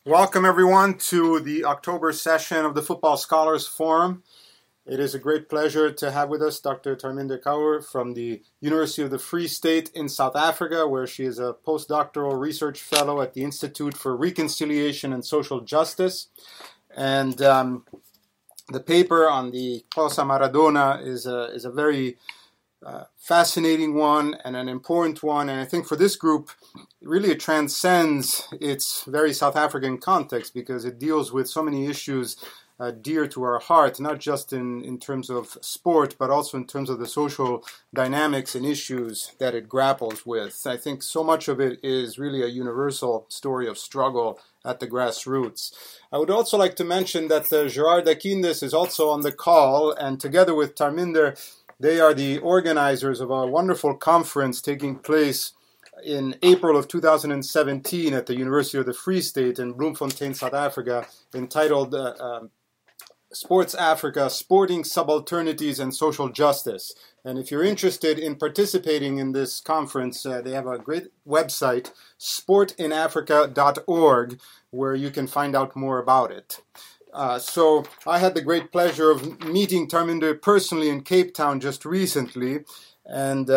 Welcome, everyone, to the October session of the Football Scholars Forum. It is a great pleasure to have with us Dr. Tharminder Kaur from the University of the Free State in South Africa, where she is a postdoctoral research fellow at the Institute for Reconciliation and Social Justice. And the paper on the Causa Maradona is a very fascinating one and an important one, and I think for this group, really it transcends its very South African context because it deals with so many issues dear to our heart, not just in terms of sport, but also in terms of the social dynamics and issues that it grapples with. I think so much of it is really a universal story of struggle at the grassroots. I would also like to mention that Gerard Dakindis is also on the call, and together with Tharminder, they are the organizers of a wonderful conference taking place in April of 2017 at the University of the Free State in Bloemfontein, South Africa, entitled Sports Africa, Sporting Subalternities and Social Justice. And if you're interested in participating in this conference, they have a great website, sportinafrica.org, where you can find out more about it. So I had the great pleasure of meeting Tharminder personally in Cape Town just recently, and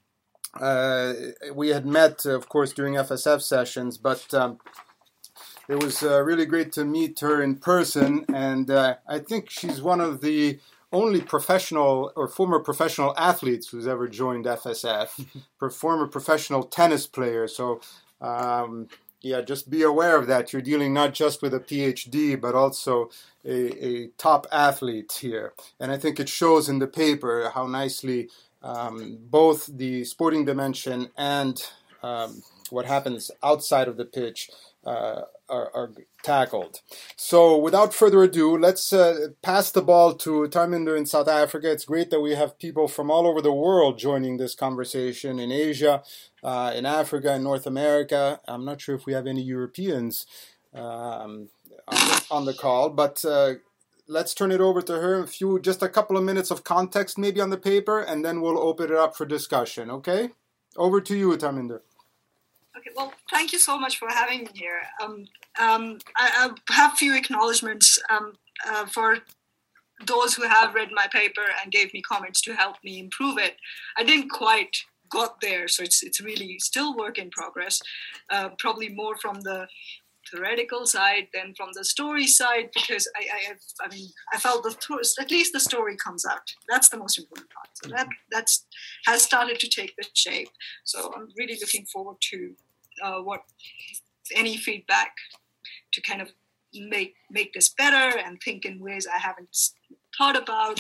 we had met, of course, during FSF sessions, but it was really great to meet her in person, and I think she's one of the only professional or former professional athletes who's ever joined FSF, former professional tennis player, so yeah, just be aware of that. You're dealing not just with a PhD, but also a top athlete here. And I think it shows in the paper how nicely both the sporting dimension and what happens outside of the pitch are tackled. So without further ado, let's pass the ball to Tharminder in South Africa. It's great that we have people from all over the world joining this conversation in Asia, in Africa, in North America. I'm not sure if we have any Europeans on the call, but let's turn it over to her. Just a couple of minutes of context maybe on the paper, and then we'll open it up for discussion, okay? Over to you, Tharminder. Okay, well, thank you so much for having me here. I have a few acknowledgements for those who have read my paper and gave me comments to help me improve it. I didn't quite got there, so it's really still work in progress, probably more from the theoretical side than from the story side, because I felt at least the story comes out. That's the most important part. So that has started to take the shape. So I'm really looking forward to what any feedback to kind of make this better and think in ways I haven't thought about.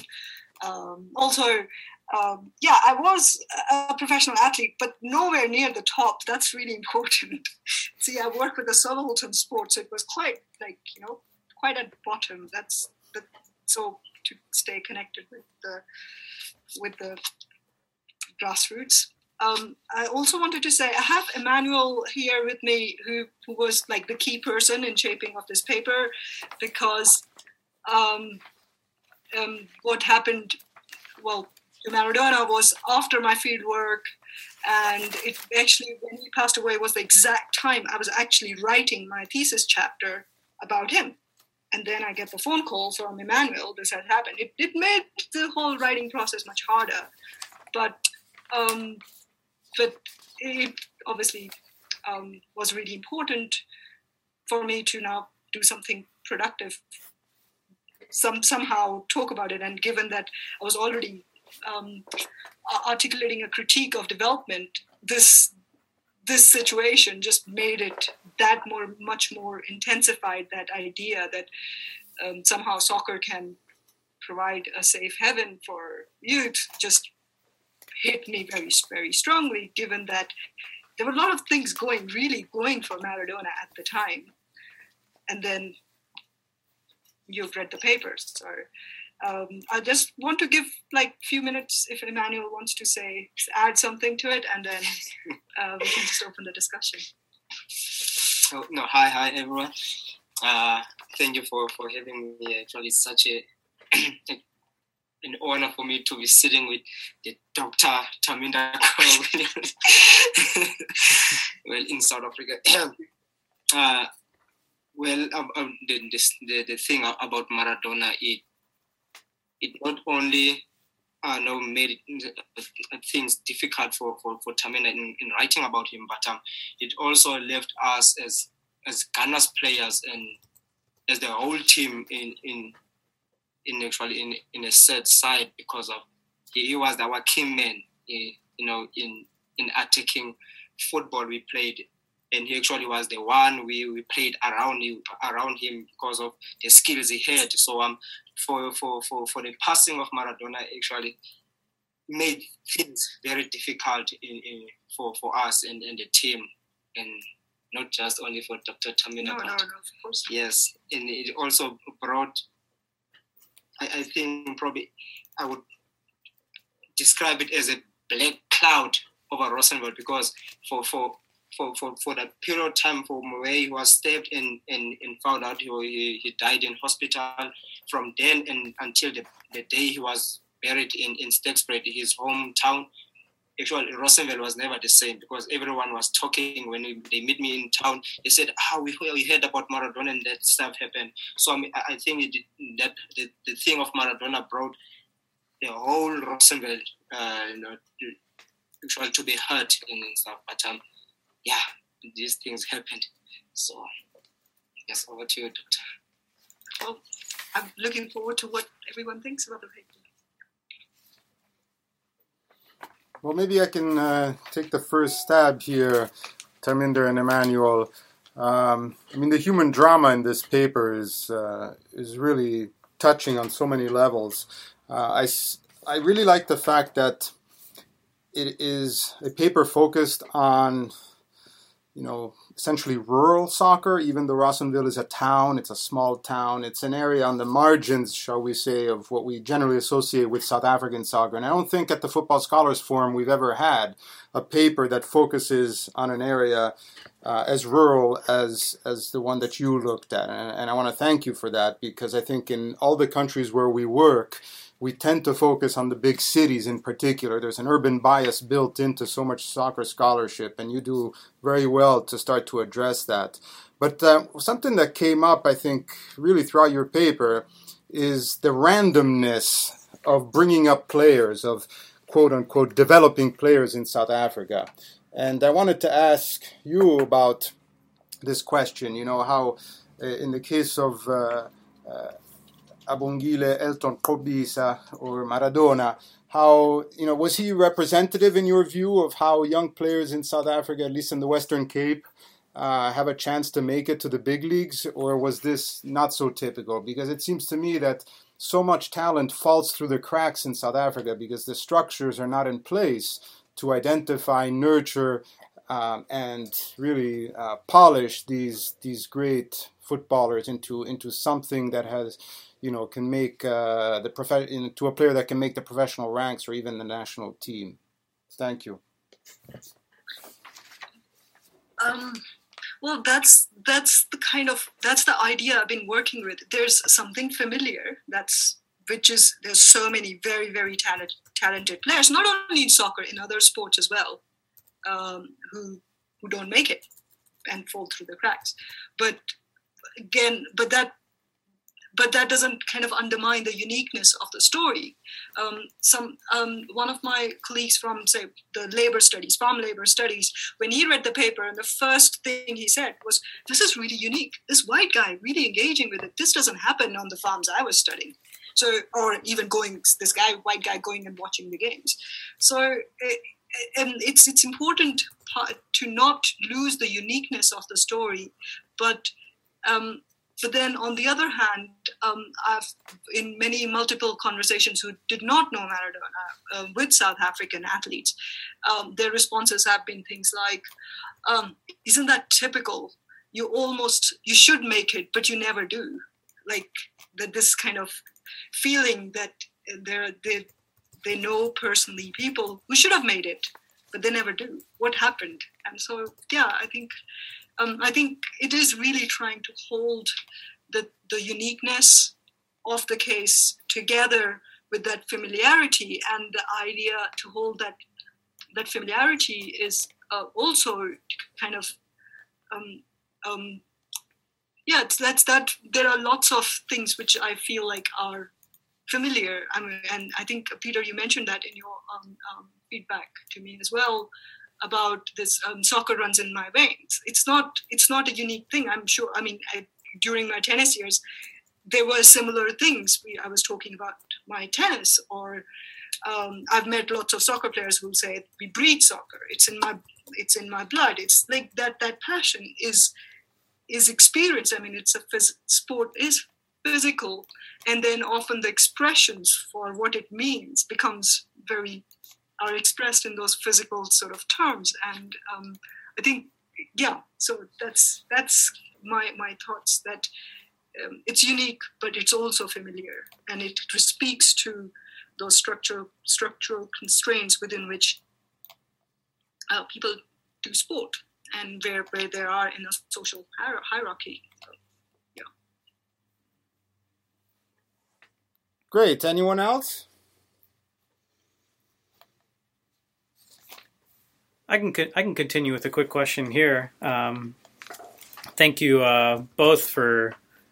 I was a professional athlete, but nowhere near the top. That's really important. See, I work with a subaltern sport, so it was quite at the bottom. So to stay connected with the grassroots. I also wanted to say I have Emmanuel here with me, who was like the key person in shaping of this paper, because what happened, well, Maradona was after my field work, and it actually, when he passed away, was the exact time I was actually writing my thesis chapter about him. And then I get the phone call from Emmanuel, this had happened. It made the whole writing process much harder, but it obviously was really important for me to now do something productive, somehow talk about it. And given that I was already articulating a critique of development, this situation just made it much more intensified, that idea that somehow soccer can provide a safe haven for youth just hit me very, very strongly, given that there were a lot of things going for Maradona at the time. And then you've read the papers. So I just want to give like a few minutes if Emmanuel wants to add something to it, and then we can just open the discussion. Oh, no, hi everyone. Thank you for having me. Actually, it's such an honor for me to be sitting with the Dr. Tharminder Kaur, well, in South Africa. Well, the thing about Maradona, it not only made things difficult for Tamina in writing about him, but it also left us as Ghana's players and as the whole team in a sad side, because of he was our key man, in attacking football we played, and he actually was the one we played around him because of the skills he had. So for the passing of Maradona actually made things very difficult for us and the team, and not just only for Dr. Tamina. No, of course. Yes, and it also brought, I think probably I would describe it as a black cloud over Rosenveld, because for that period of time from where he was stabbed and found out he died in hospital, from then and until the day he was buried in Stegspret, his hometown, actually Rosenveld was never the same, because everyone was talking when they meet me in town. They said, we heard about Maradona and that stuff happened. So I think that the thing of Maradona brought the whole Rosenveld actually to be hurt and stuff. But these things happened. So yes, over to you, Doctor. Well, I'm looking forward to what everyone thinks about the paper. Well, maybe I can take the first stab here, Tarminder and Emmanuel. The human drama in this paper is really touching on so many levels. I really like the fact that it is a paper focused on, essentially rural soccer, even though Rosenville is a town, it's a small town. It's an area on the margins, shall we say, of what we generally associate with South African soccer. And I don't think at the Football Scholars Forum we've ever had a paper that focuses on an area as rural as the one that you looked at. And I want to thank you for that, because I think in all the countries where we work, we tend to focus on the big cities in particular. There's an urban bias built into so much soccer scholarship, and you do very well to start to address that. But something that came up, I think, really throughout your paper is the randomness of bringing up players, of quote-unquote developing players in South Africa. And I wanted to ask you about this question, how in the case of Abongile Elton Kobisa or Maradona, how, was he representative in your view of how young players in South Africa, at least in the Western Cape, have a chance to make it to the big leagues, or was this not so typical? Because it seems to me that so much talent falls through the cracks in South Africa because the structures are not in place to identify, nurture, and really polish these great footballers into something that has, can make into a player that can make the professional ranks or even the national team. Thank you. Well, that's the idea I've been working with. There's something familiar. There's so many very, very talented players, not only in soccer, in other sports as well, who don't make it and fall through the cracks. But that doesn't kind of undermine the uniqueness of the story. One of my colleagues from, say, the farm labor studies, when he read the paper, and the first thing he said was, "This is really unique. This white guy really engaging with it. This doesn't happen on the farms I was studying." So, or even white guy going and watching the games. So, it's important to not lose the uniqueness of the story, but then, on the other hand, I've in multiple conversations who did not know Maradona with South African athletes, their responses have been things like, "Isn't that typical? You should make it, but you never do." Like this kind of feeling that they know personally people who should have made it, but they never do. What happened? And so, I think it is really trying to hold the uniqueness of the case together with that familiarity, and the idea to hold that familiarity is also kind of yeah, that's that. There are lots of things which I feel like are familiar. I mean, and I think Peter, you mentioned that in your feedback to me as well about this soccer runs in my veins. It's not a unique thing. I'm sure. I mean, during my tennis years, there were similar things. I was talking about my tennis, or I've met lots of soccer players who say we breed soccer. It's in my blood. It's like that passion is experience. I mean, sport is physical, and then often the expressions for what it means are expressed in those physical sort of terms. And I think, yeah. So that's my thoughts, that it's unique, but it's also familiar, and it speaks to those structural constraints within which people do sport, and where they are in a social hierarchy. So, yeah. Great. Anyone else? I can continue with a quick question here. Thank you both for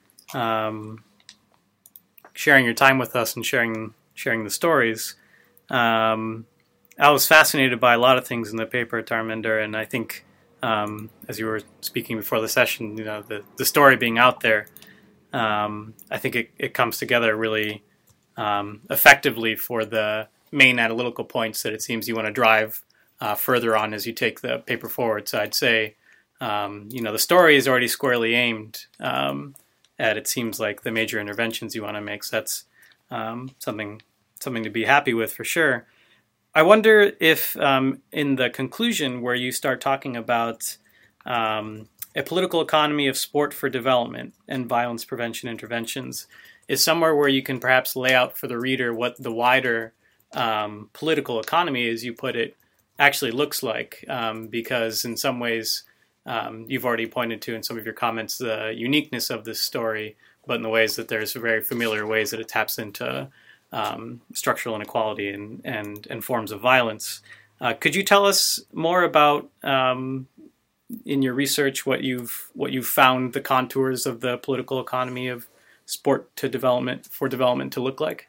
sharing your time with us and sharing the stories. I was fascinated by a lot of things in the paper, Dharminder, and I think as you were speaking before the session, the story being out there, I think it comes together really effectively for the main analytical points that it seems you want to drive further on as you take the paper forward. So I'd say, the story is already squarely aimed at, it seems like, the major interventions you want to make. So that's something to be happy with for sure. I wonder if in the conclusion where you start talking about a political economy of sport for development and violence prevention interventions is somewhere where you can perhaps lay out for the reader what the wider political economy, as you put it, actually looks like. Because in some ways, you've already pointed to in some of your comments the uniqueness of this story, but in the ways that there's very familiar ways that it taps into structural inequality and forms of violence. Could you tell us more about, in your research, what you've found the contours of the political economy of sport to development to look like?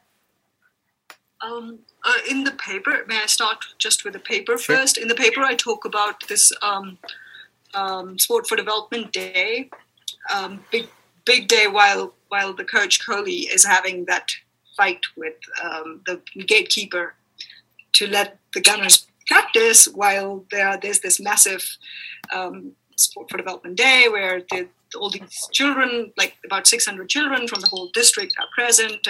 In the paper, may I start just with the paper Sure. first? In the paper, I talk about this Sport for Development Day, big day while the coach Kohli is having that fight with the gatekeeper to let the gunners practice, while there's this massive Sport for Development Day where all these children, like about 600 children from the whole district, are present,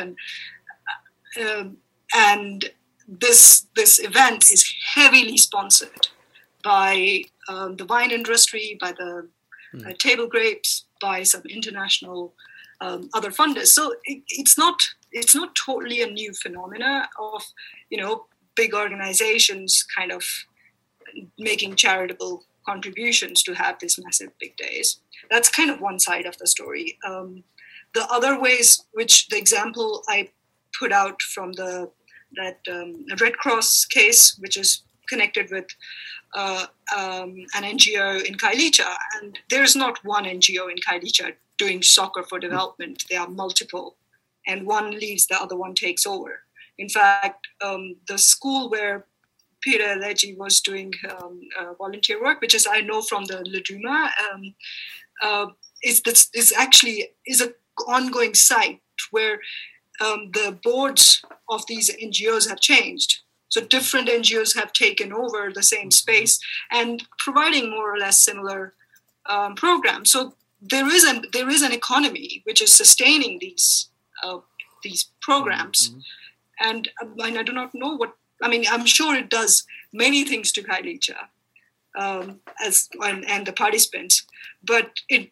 and this event is heavily sponsored by the wine industry, by the table grapes, by some international other funders. So it's not totally a new phenomena of big organizations kind of making charitable contributions to have these massive big days. That's kind of one side of the story. The other ways, which the example I put out from that Red Cross case, which is connected with an NGO in Kailicha, and there's not one NGO in Kailicha doing soccer for development. There are multiple, and one leaves, the other one takes over. In fact, the school where Peter Leggi was doing volunteer work, which is I know from the Laduma, is actually an ongoing site where the boards of these NGOs have changed. So different NGOs have taken over the same space and providing more or less similar programs. So there is an economy which is sustaining these programs. Mm-hmm. And I do not know I'm sure it does many things to Kailicha and the participants, but it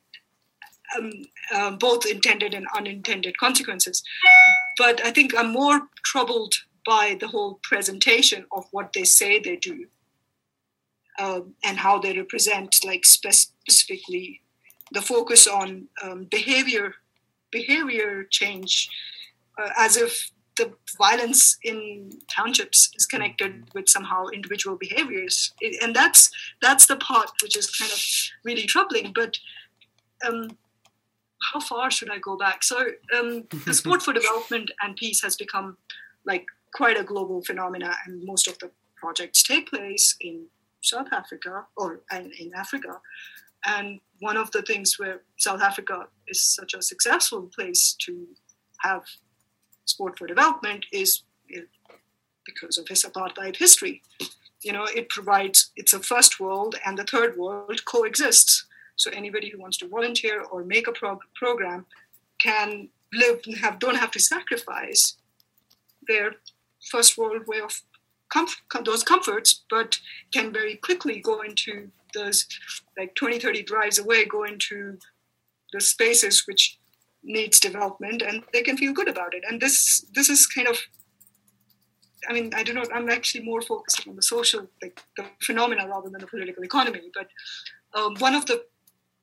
both intended and unintended consequences. But I think I'm more troubled by the whole presentation of what they say they do and how they represent, like specifically the focus on behavior change, as if the violence in townships is connected with somehow individual behaviors. And that's the part which is kind of really troubling. But how far should I go back? So the Sport for Development and Peace has become like quite a global phenomena, and most of the projects take place in South Africa and in Africa. And one of the things where South Africa is such a successful place to have sport for development is because of its apartheid history. It's a first world and the third world coexists. So anybody who wants to volunteer or make a program can don't have to sacrifice their first world way of those comforts, but can very quickly go into those, like 20, 30 drives away, go into the spaces which needs development, and they can feel good about it. And this is kind of, I don't know, I'm actually more focusing on the social, like the phenomena rather than the political economy. But one of the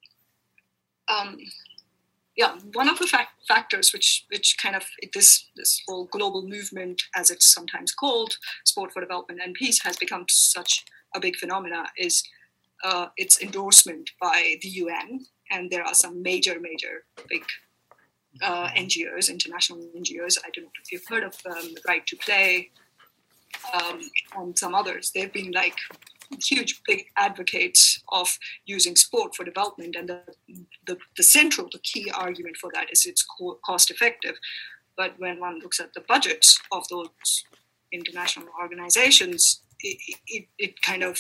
factors which kind of this whole global movement, as it's sometimes called, Sport for Development and Peace, has become such a big phenomena is its endorsement by the UN. And there are some major big NGOs, international NGOs. I don't know if you've heard of Right to Play and some others. They've been like huge big advocates of using sport for development, and the key argument for that is it's cost effective. But when one looks at the budgets of those international organizations, it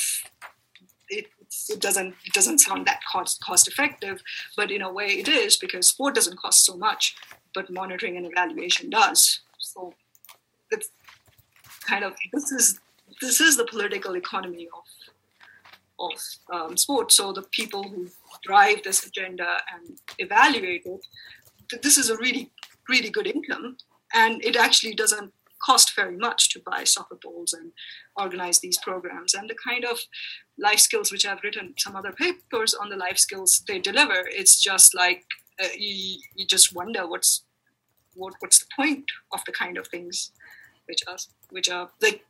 doesn't sound that cost effective, but in a way it is, because sport doesn't cost so much, but monitoring and evaluation does. So it's kind of this is the political economy of sport. So the people who drive this agenda and evaluate it, this is a really, really good income, and it actually doesn't cost very much to buy soccer balls and organize these programs. And the kind of life skills, which I've written some other papers on the life skills they deliver, it's just like you just wonder what's the point of the kind of things which are like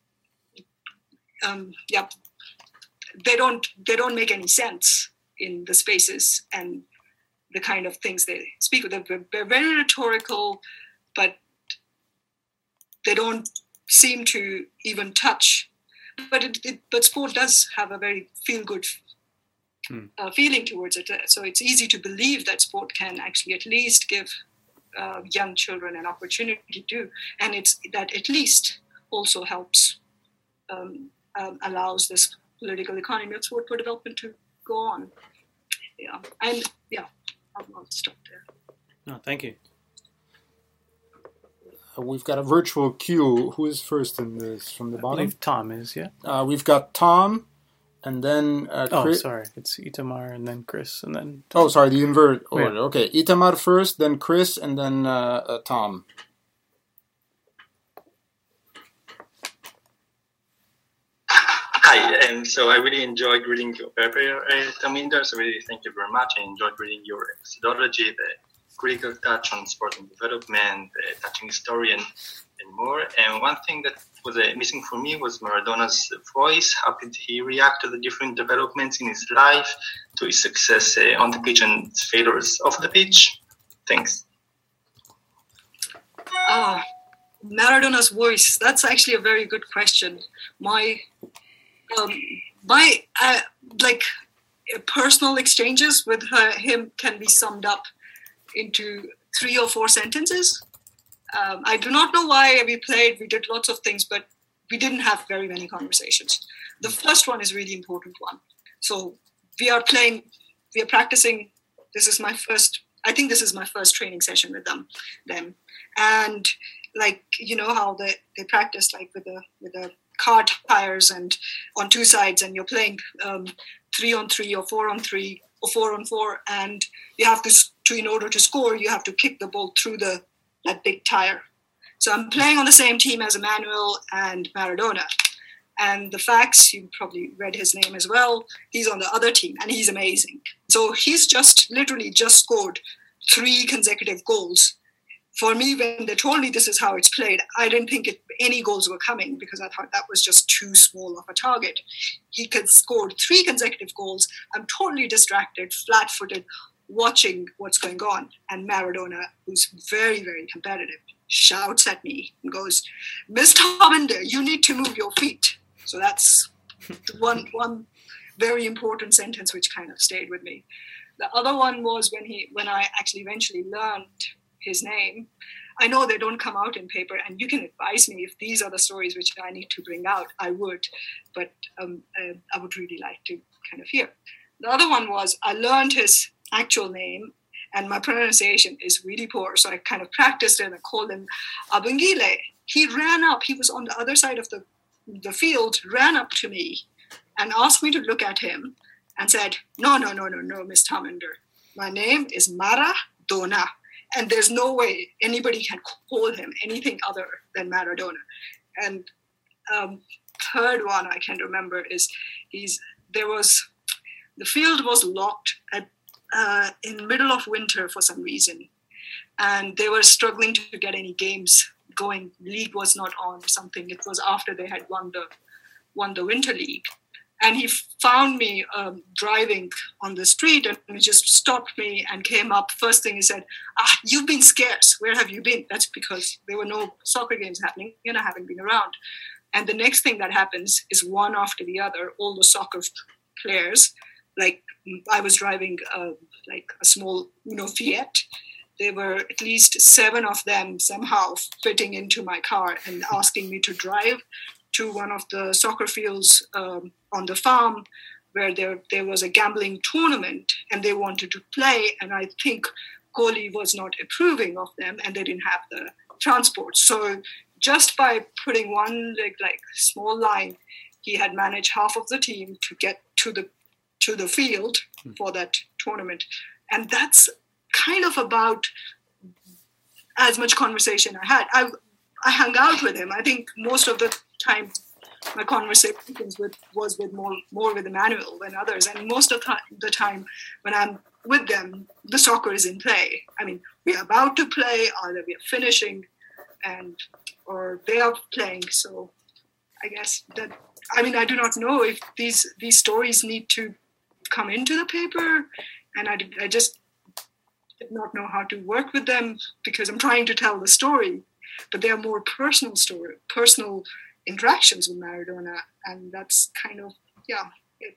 they don't make any sense in the spaces and the kind of things they speak with. They're very rhetorical, but they don't seem to even touch. But sport does have a very feel-good feeling towards it. So it's easy to believe that sport can actually at least give young children an opportunity to, and it's that at least also helps, allows this political economy of sport for development to go on. I'll stop there. No, thank you. We've got a virtual queue. Who is first in this from the bottom? I believe Tom is, yeah. We've got Tom, and then Chris. Sorry. It's Itamar, and then Chris, and then Tom. Oh, sorry, the invert order. Yeah. Okay, Itamar first, then Chris, and then Tom. Hi, so I really enjoyed reading your paper, Tarminder, so really thank you very much. I enjoyed reading your methodology, the critical touch on sport and development, the touching story, and more. And one thing that was missing for me was Maradona's voice. How did he react to the different developments in his life, to his success on the pitch and his failures off the pitch? Thanks. Maradona's voice. That's actually a very good question. My personal exchanges with him can be summed up into 3 or 4 sentences. I do not know why we did lots of things, but we didn't have very many conversations. The first one is a really important one. So we are practicing. This is my first training session with them. And like, you know how they practice like with the car tires and on 2 sides, and you're playing 3-on-3 or 4-on-3 or 4-on-4, and you have to in order to score, you have to kick the ball through that big tire. So I'm playing on the same team as Emmanuel and Maradona. And the facts, you probably read his name as well. He's on the other team, and he's amazing. So he's literally just scored 3 consecutive goals. For me, when they told me this is how it's played, I didn't think any goals were coming, because I thought that was just too small of a target. He scored 3 consecutive goals. I'm totally distracted, flat-footed, watching what's going on. And Maradona, who's very, very competitive, shouts at me and goes, "Miss Tarminder, you need to move your feet." So that's one very important sentence which kind of stayed with me. The other one was when I actually eventually learned his name. I know they don't come out in paper, and you can advise me if these are the stories which I need to bring out, I would. But I would really like to kind of hear. The other one was I learned his actual name, and my pronunciation is really poor, so I kind of practiced it and I called him Abungile. He ran up, he was on the other side of the field, ran up to me and asked me to look at him and said, no, Miss Tarminder. My name is Maradona, and there's no way anybody can call him anything other than Maradona. And third one I can remember is the field was locked in the middle of winter for some reason, and they were struggling to get any games going. League was not on or something. It was after they had won the winter league. And he found me driving on the street, and he just stopped me and came up. First thing he said, "You've been scarce. Where have you been?" That's because there were no soccer games happening, and I haven't been around. And the next thing that happens is one after the other, all the soccer players, like I was driving like a small Fiat. There were at least 7 of them somehow fitting into my car and asking me to drive to one of the soccer fields on the farm where there was a gambling tournament and they wanted to play. And I think Kohli was not approving of them and they didn't have the transport. So just by putting one like small line, he had managed half of the team to get to the field for that tournament. And that's kind of about as much conversation I had. I hung out with him. I think most of the time my conversations was more with Emmanuel than others. And most of the time when I'm with them, the soccer is in play. I mean, we're about to play, either we're finishing or they are playing. So I guess that, I mean, I do not know if these stories need to come into the paper, and I just did not know how to work with them because I'm trying to tell the story, but they are more personal interactions with Maradona, and that's kind of it.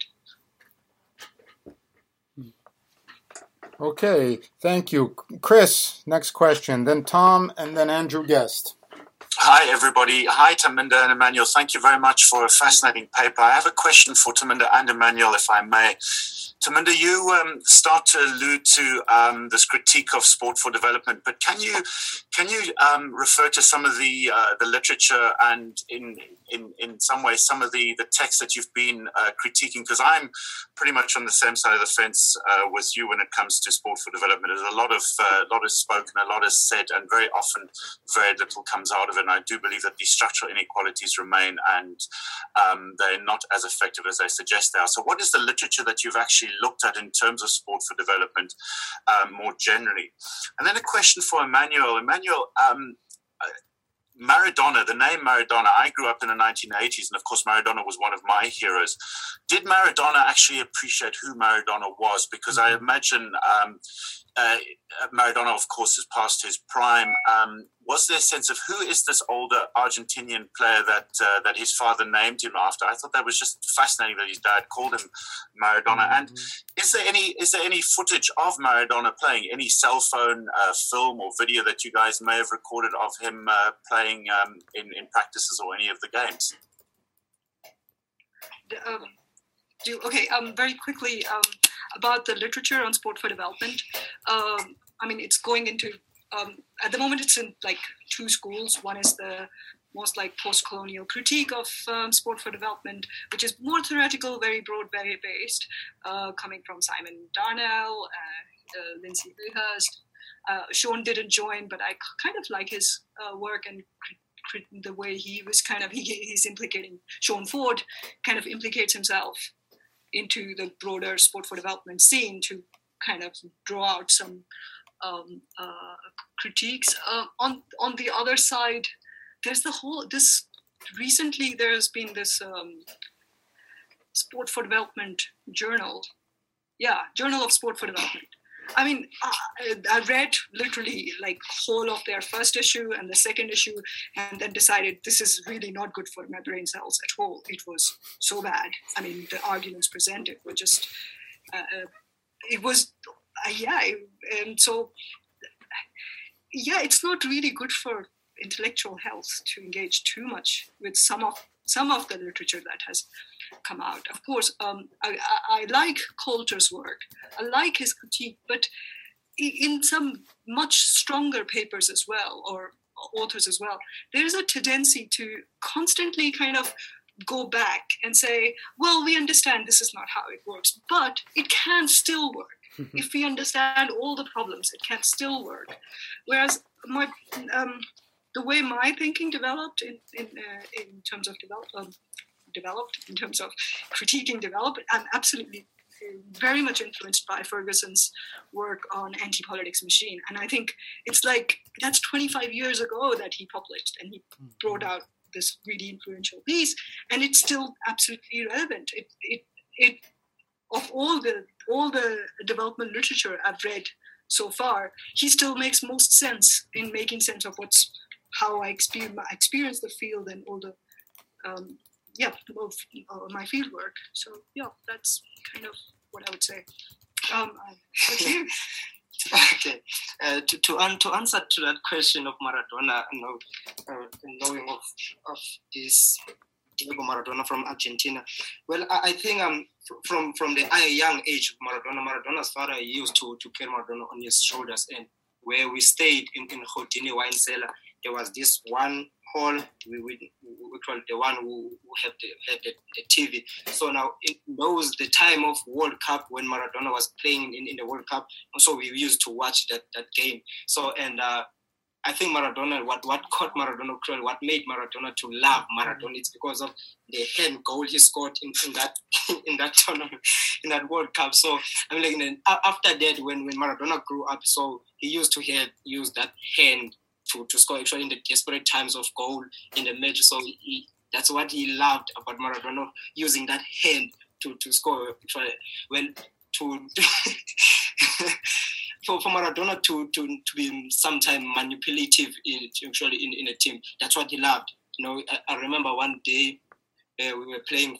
Okay, thank you. Chris, next question, then Tom, and then Andrew Guest. Hi, everybody. Hi, Tarminder and Emmanuel. Thank you very much for a fascinating paper. I have a question for Tarminder and Emmanuel, if I may. Tarminder, you start to allude to this critique of sport for development, but can you refer to some of the literature and in some ways some of the text that you've been critiquing? Because I'm pretty much on the same side of the fence with you when it comes to sport for development. There's a lot is spoken, a lot is said, and very often very little comes out of it. And I do believe that these structural inequalities remain, and they're not as effective as they suggest they are. So what is the literature that you've actually looked at in terms of sport for development more generally? And then a question for Emmanuel. Emmanuel, Maradona, the name Maradona, I grew up in the 1980s, and of course Maradona was one of my heroes. Did Maradona actually appreciate who Maradona was? Because I imagine Maradona, of course, has passed his prime. Was there a sense of who is this older Argentinian player that his father named him after? I thought that was just fascinating that his dad called him Maradona. And is there any footage of Maradona playing? Any cell phone film or video that you guys may have recorded of him playing in practices or any of the games? Very quickly about the literature on sport for development. I mean, it's going into at the moment it's in like 2 schools. One is the most like post-colonial critique of sport for development, which is more theoretical, very broad, very based, coming from Simon Darnell, Lindsay Rehurst. Sean didn't join, but I kind of like his work and the way he was he's implicating, Sean Ford kind of implicates himself into the broader sport for development scene to kind of draw out some critiques. On the other side, there's recently there's been this sport for development journal. Journal of Sport for Development, I mean, I read literally like whole of their first issue and the second issue, and then decided this is really not good for my brain cells at all. It was so bad. I mean, the arguments presented were just, it was, and so, yeah, it's not really good for intellectual health to engage too much with some of the literature that has come out. Of course, I like Coulter's work. I like his critique, but in some much stronger papers as well, or authors as well, there's a tendency to constantly kind of go back and say, well, we understand this is not how it works, but it can still work. If we understand all the problems, it can still work. Whereas the way my thinking developed in terms of developed in terms of critiquing development, I'm absolutely very much influenced by Ferguson's work on Anti-Politics Machine. And I think it's like, that's 25 years ago that he published, and he brought out this really influential piece, and it's still absolutely relevant. It of all the development literature I've read so far, he still makes most sense in making sense of how I experience the field and all the my field work. So yeah, that's kind of what I would say. Okay, to answer to that question of Maradona, knowing of this Diego Maradona from Argentina, well, I think from the young age of Maradona's father used to carry Maradona on his shoulders, and where we stayed in Houdini wine cellar, there was this one hall, we call it the one who had the TV. So now it knows the time of World Cup when Maradona was playing in the World Cup, and so we used to watch that game. So, and I think Maradona, what caught Maradona cruel, what made Maradona to love Maradona, it's because of the hand goal he scored in that tournament, in that World Cup. So I mean, like, after that, when Maradona grew up, so he used to use that hand to score actually in the desperate times of goal in the match. So that's what he loved about Maradona, using that hand to score. Actually, well, for Maradona to be sometimes manipulative in a team, that's what he loved. You know, I remember one day we were playing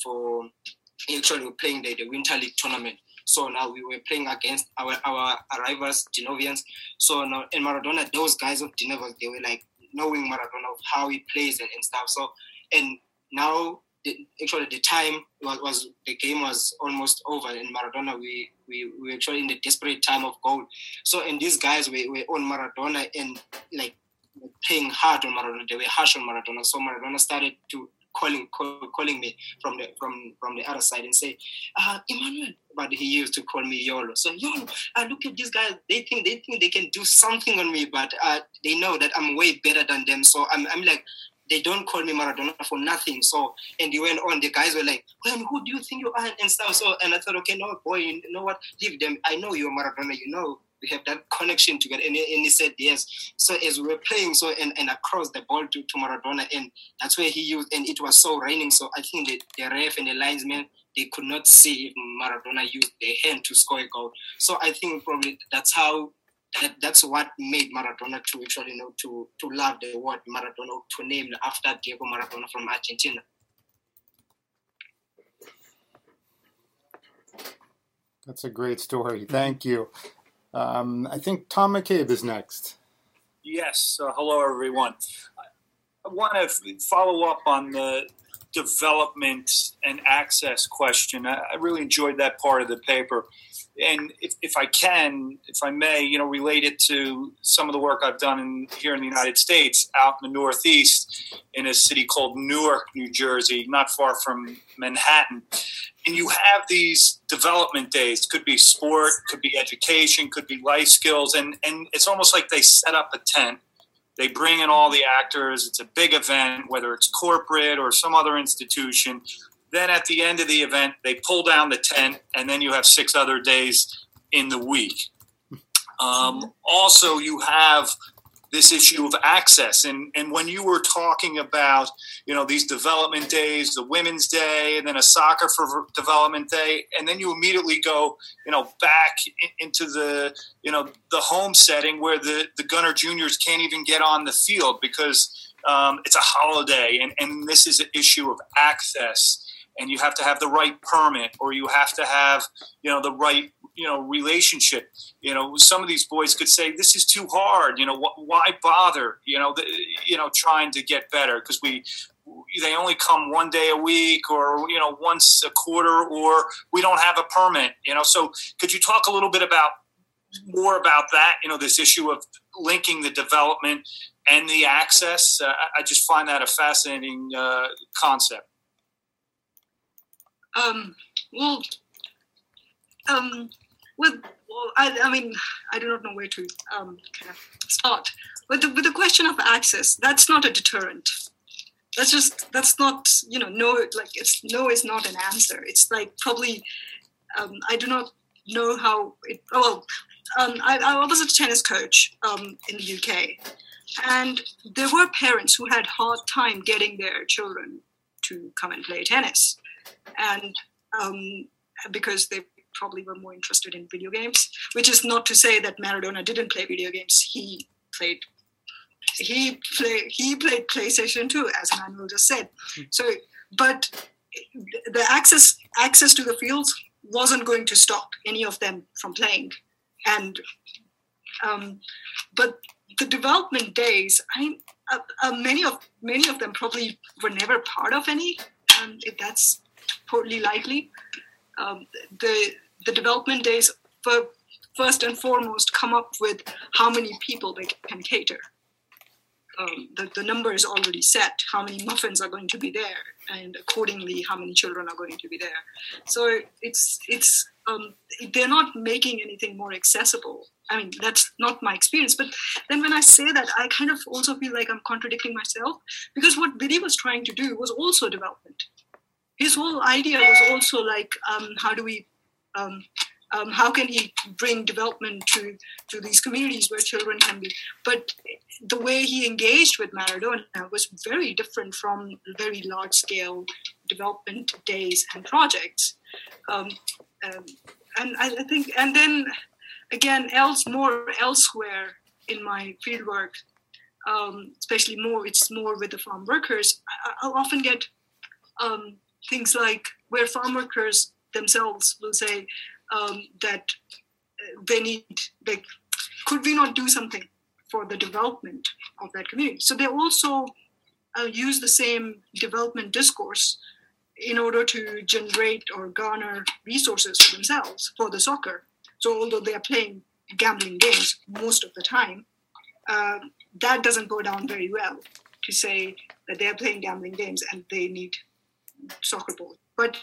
the Winter League tournament. So now we were playing against our rivals, Genovians. So now, and Maradona, those guys of Genova, they were like knowing Maradona, of how he plays and stuff. So, and now the time was the game was almost over, and Maradona, we were actually in the desperate time of goal. So, and these guys were on Maradona and like playing hard on Maradona. They were harsh on Maradona. So Maradona started to calling me from the other side and say, Emmanuel, but he used to call me Yolo. So Yolo, look at these guys. They think they can do something on me, but they know that I'm way better than them. So I'm like, they don't call me Maradona for nothing. So, and he went on. The guys were like, well, who do you think you are and stuff. So, and I thought, okay, no, boy, you know what? Leave them. I know you're Maradona. You know, we have that connection together. And he said yes. So as we were playing, so and I crossed the ball to Maradona, and that's where he used. And it was so raining. So I think the ref and the linesman, they could not see if Maradona used their hand to score a goal. So I think probably that's what made Maradona to actually to love the word Maradona, to name after Diego Maradona from Argentina. That's a great story. Thank you. I think Tom McCabe is next. Yes. Hello, everyone. I want to follow up on the development and access question. I really enjoyed that part of the paper. And if I may, relate it to some of the work I've done here in the United States, out in the Northeast, in a city called Newark, New Jersey, not far from Manhattan. And you have these development days. Could be sport, could be education, could be life skills. And it's almost like they set up a tent. They bring in all the actors. It's a big event, whether it's corporate or some other institution. Then at the end of the event, they pull down the tent, and then you have 6 other days in the week. Also, you have this issue of access. And when you were talking about, these development days, the Women's Day, and then a soccer for development day, and then you immediately go, back into the home setting where the Gunner Juniors can't even get on the field because it's a holiday, and this is an issue of access, and you have to have the right permit, or you have to have, the right, relationship. Some of these boys could say, this is too hard. Why bother, trying to get better? Because they only come one day a week, or, once a quarter, or we don't have a permit, So could you talk a little bit more about that, this issue of linking the development and the access? I just find that a fascinating concept. I do not know where to kind of start. With the question of access, that's not a deterrent. That's not, no is not an answer. It's like probably, I do not know how it, I was a tennis coach in the UK, and there were parents who had hard time getting their children to come and play tennis. And because they probably were more interested in video games, which is not to say that Maradona didn't play video games. He played PlayStation 2, as Manuel just said. So, but the access to the fields wasn't going to stop any of them from playing. And but the development days, many of them probably were never part of any. If that's totally likely, the development days first and foremost come up with how many people they can cater. The number is already set, how many muffins are going to be there, and accordingly how many children are going to be there. So it's they're not making anything more accessible. I mean, that's not my experience. But then when I say that, I kind of also feel like I'm contradicting myself, because what Billy was trying to do was also development. His whole idea was also like, how can he bring development to these communities where children can be? But the way he engaged with Maradona was very different from very large-scale development days and projects. And I think, and then again, elsewhere in my fieldwork, especially it's more with the farm workers, I'll often get things like where farm workers themselves will say that they need, could we not do something for the development of that community? So they also use the same development discourse in order to generate or garner resources for themselves for the soccer. So although they are playing gambling games most of the time, that doesn't go down very well to say that they are playing gambling games and they need soccer ball. But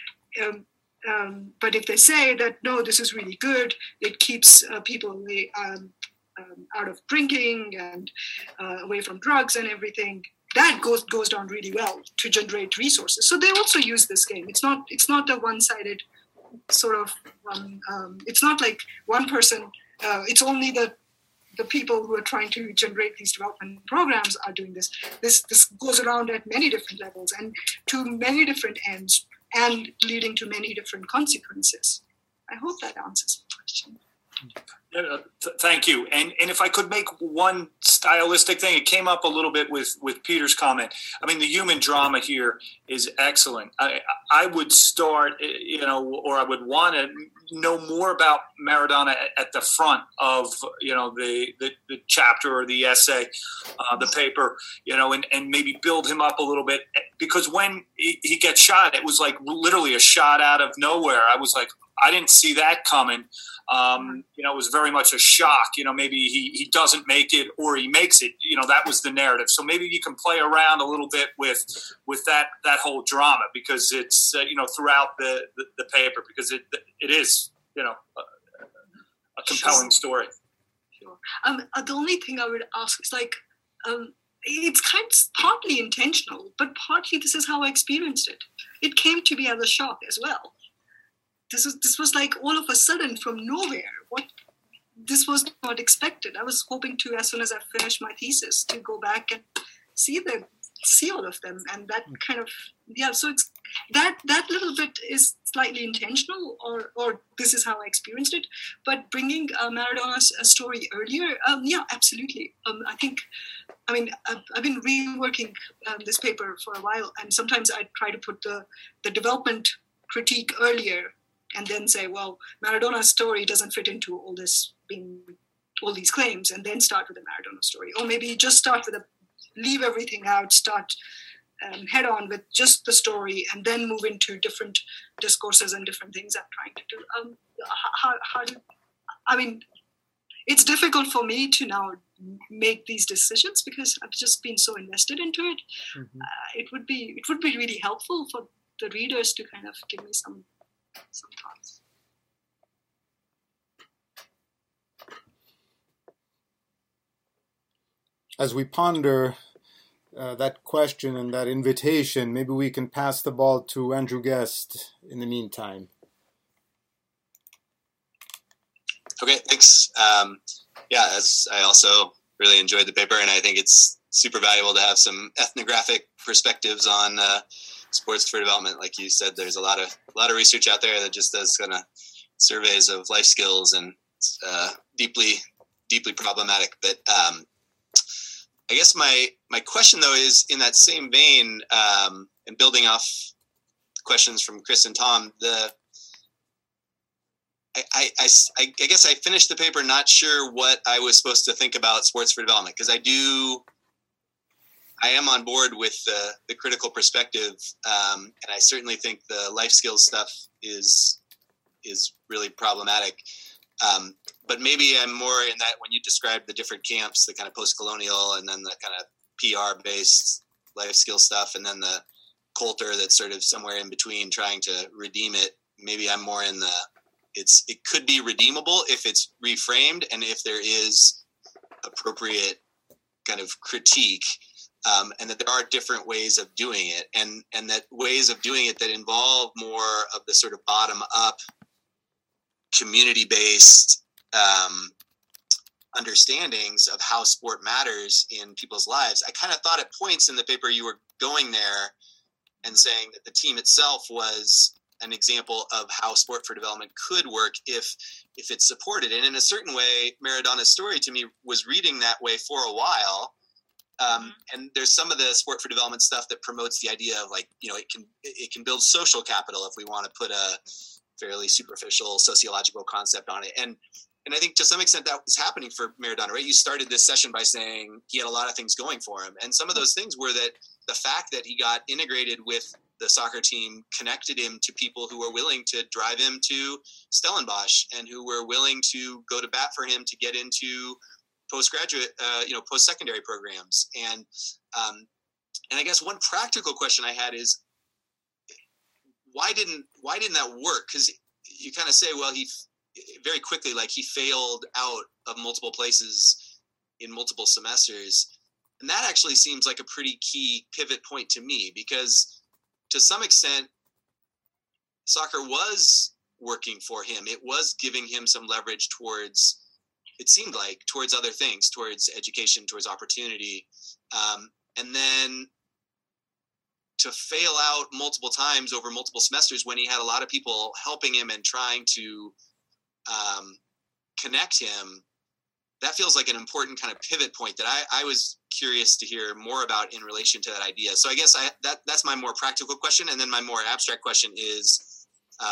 if they say that, no, this is really good, it keeps people away, out of drinking and away from drugs and everything, that goes down really well to generate resources. So they also use this game. It's not a one-sided sort of, it's not like one person, it's only the people who are trying to generate these development programs are doing this. This goes around at many different levels and to many different ends, and leading to many different consequences. I hope that answers the question. Thank you. And if I could make one stylistic thing, it came up a little bit with Peter's comment. I mean, the human drama here is excellent. I would start, or I would want to know more about Maradona at the front of, the chapter or the essay, the paper, and maybe build him up a little bit. Because when he gets shot, it was like literally a shot out of nowhere. I was like, I didn't see that coming. It was very much a shock. Maybe he doesn't make it or he makes it. That was the narrative. So maybe you can play around a little bit with that whole drama, because it's throughout the paper, because it is a compelling story. Sure. The only thing I would ask is it's kind of partly intentional, but partly this is how I experienced it. It came to me as a shock as well. This was like all of a sudden from nowhere. this was not expected. I was hoping to, as soon as I finished my thesis, to go back and see all of them, and that kind of So it's that little bit is slightly intentional, or this is how I experienced it. But bringing Maradona's story earlier, absolutely. I've been reworking this paper for a while, and sometimes I try to put the development critique earlier, and then say, well, Maradona's story doesn't fit into all these claims, and then start with the Maradona story, or maybe just start with leave everything out, start head on with just the story, and then move into different discourses and different things I'm trying to do. It's difficult for me to now make these decisions because I've just been so invested into it. Mm-hmm. It would be really helpful for the readers to kind of give me some thoughts. As we ponder that question and that invitation, maybe we can pass the ball to Andrew Guest in the meantime. Okay, thanks. As I also really enjoyed the paper, and I think it's super valuable to have some ethnographic perspectives on sports for development. Like you said, there's a lot of research out there that just does kind of surveys of life skills, and it's deeply problematic. But I guess my question, though, is in that same vein, and building off questions from Chris and Tom, I guess I finished the paper not sure what I was supposed to think about sports for development, because I am on board with the critical perspective, and I certainly think the life skills stuff is really problematic. But maybe I'm more in that when you describe the different camps, the kind of post-colonial and then the kind of PR-based life skill stuff, and then the Coulter that's sort of somewhere in between trying to redeem it. Maybe I'm more in it could be redeemable if it's reframed and if there is appropriate kind of critique, and that there are different ways of doing it, and that ways of doing it that involve more of the sort of bottom-up, community-based understandings of how sport matters in people's lives. I kind of thought at points in the paper you were going there and saying that the team itself was an example of how sport for development could work if it's supported. And in a certain way, Maradona's story to me was reading that way for a while. And there's some of the sport for development stuff that promotes the idea of it can build social capital, if we want to put a fairly superficial sociological concept on it. And I think to some extent that was happening for Maradona, right? You started this session by saying he had a lot of things going for him. And some of those things were that the fact that he got integrated with the soccer team connected him to people who were willing to drive him to Stellenbosch and who were willing to go to bat for him to get into postgraduate, post-secondary programs. And I guess one practical question I had is, why didn't that work? Because you kind of say, well, he very quickly, he failed out of multiple places in multiple semesters. And that actually seems like a pretty key pivot point to me, because to some extent, soccer was working for him. It was giving him some leverage towards other things, towards education, towards opportunity. And then to fail out multiple times over multiple semesters when he had a lot of people helping him and trying to connect him, that feels like an important kind of pivot point that I was curious to hear more about in relation to that idea. So I guess that's my more practical question. And then my more abstract question is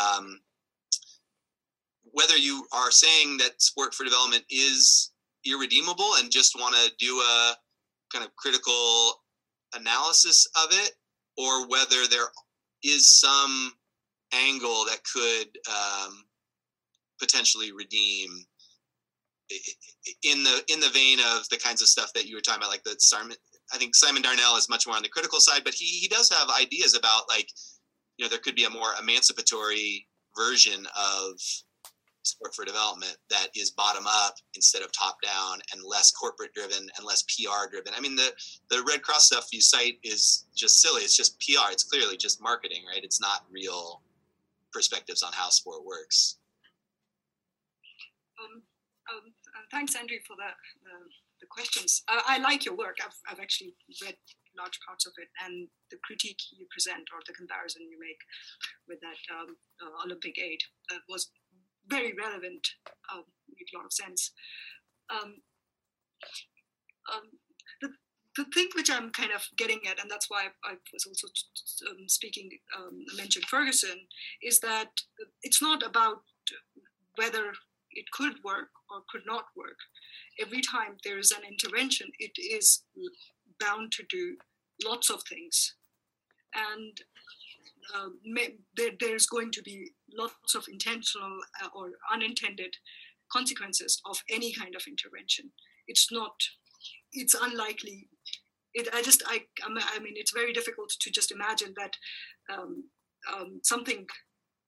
whether you are saying that sport for development is irredeemable and just want to do a kind of critical analysis of it, or whether there is some angle that could potentially redeem in the vein of the kinds of stuff that you were talking about, I think Simon Darnell is much more on the critical side, but he does have ideas about there could be a more emancipatory version of sport for development that is bottom up instead of top down, and less corporate driven and less PR driven. I mean, the Red Cross stuff you cite is just silly. It's just PR. It's clearly just marketing, right? It's not real perspectives on how sport works. Thanks, Andrew, for the questions. I like your work. I've actually read large parts of it, and the critique you present or the comparison you make with that Olympic aid was very relevant. Made a lot of sense. The thing which I'm kind of getting at, and that's why I was also mentioned Ferguson, is that it's not about whether it could work or could not work. Every time there is an intervention, it is bound to do lots of things. And there's going to be lots of intentional or unintended consequences of any kind of intervention. It's unlikely. I mean, it's very difficult to just imagine that something.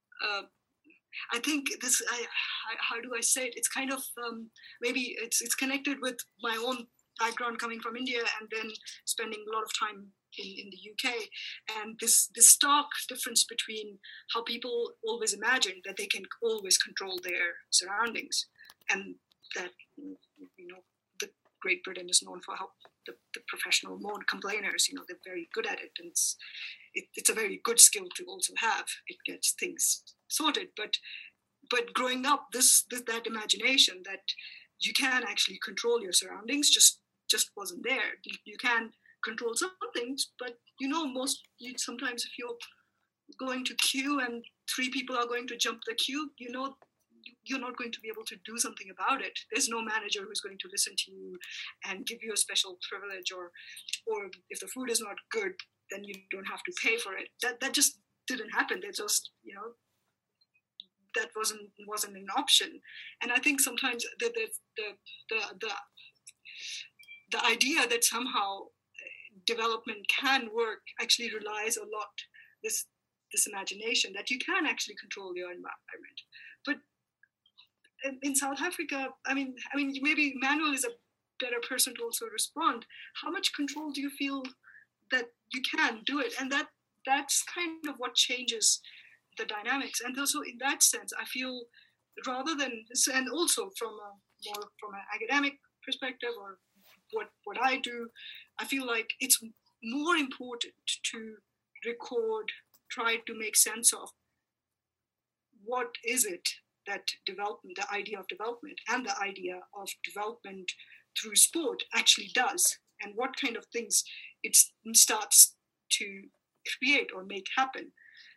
I think this. How do I say it? It's kind of maybe it's connected with my own background coming from India and then spending a lot of time in the UK, and this stark difference between how people always imagine that they can always control their surroundings, and that Great Britain is known for how the professional moan complainers, they're very good at it, and it's a very good skill to also have. It gets things sorted, but growing up, that imagination that you can actually control your surroundings just wasn't there. You can control some things, but sometimes if you're going to queue and 3 people are going to jump the queue, you're not going to be able to do something about it. There's no manager who's going to listen to you and give you a special privilege, or if the food is not good, then you don't have to pay for it. That just didn't happen. They just, that wasn't an option. And I think sometimes the idea that somehow development can work actually relies a lot this imagination that you can actually control your environment. But in South Africa, I mean, maybe Manuel is a better person to also respond. How much control do you feel that you can do it? And that's kind of what changes the dynamics. And also in that sense, I feel rather than, and also from an academic perspective or what I do, I feel like it's more important to record, try to make sense of what is it that development, the idea of development and the idea of development through sport actually does, and what kind of things it starts to create or make happen.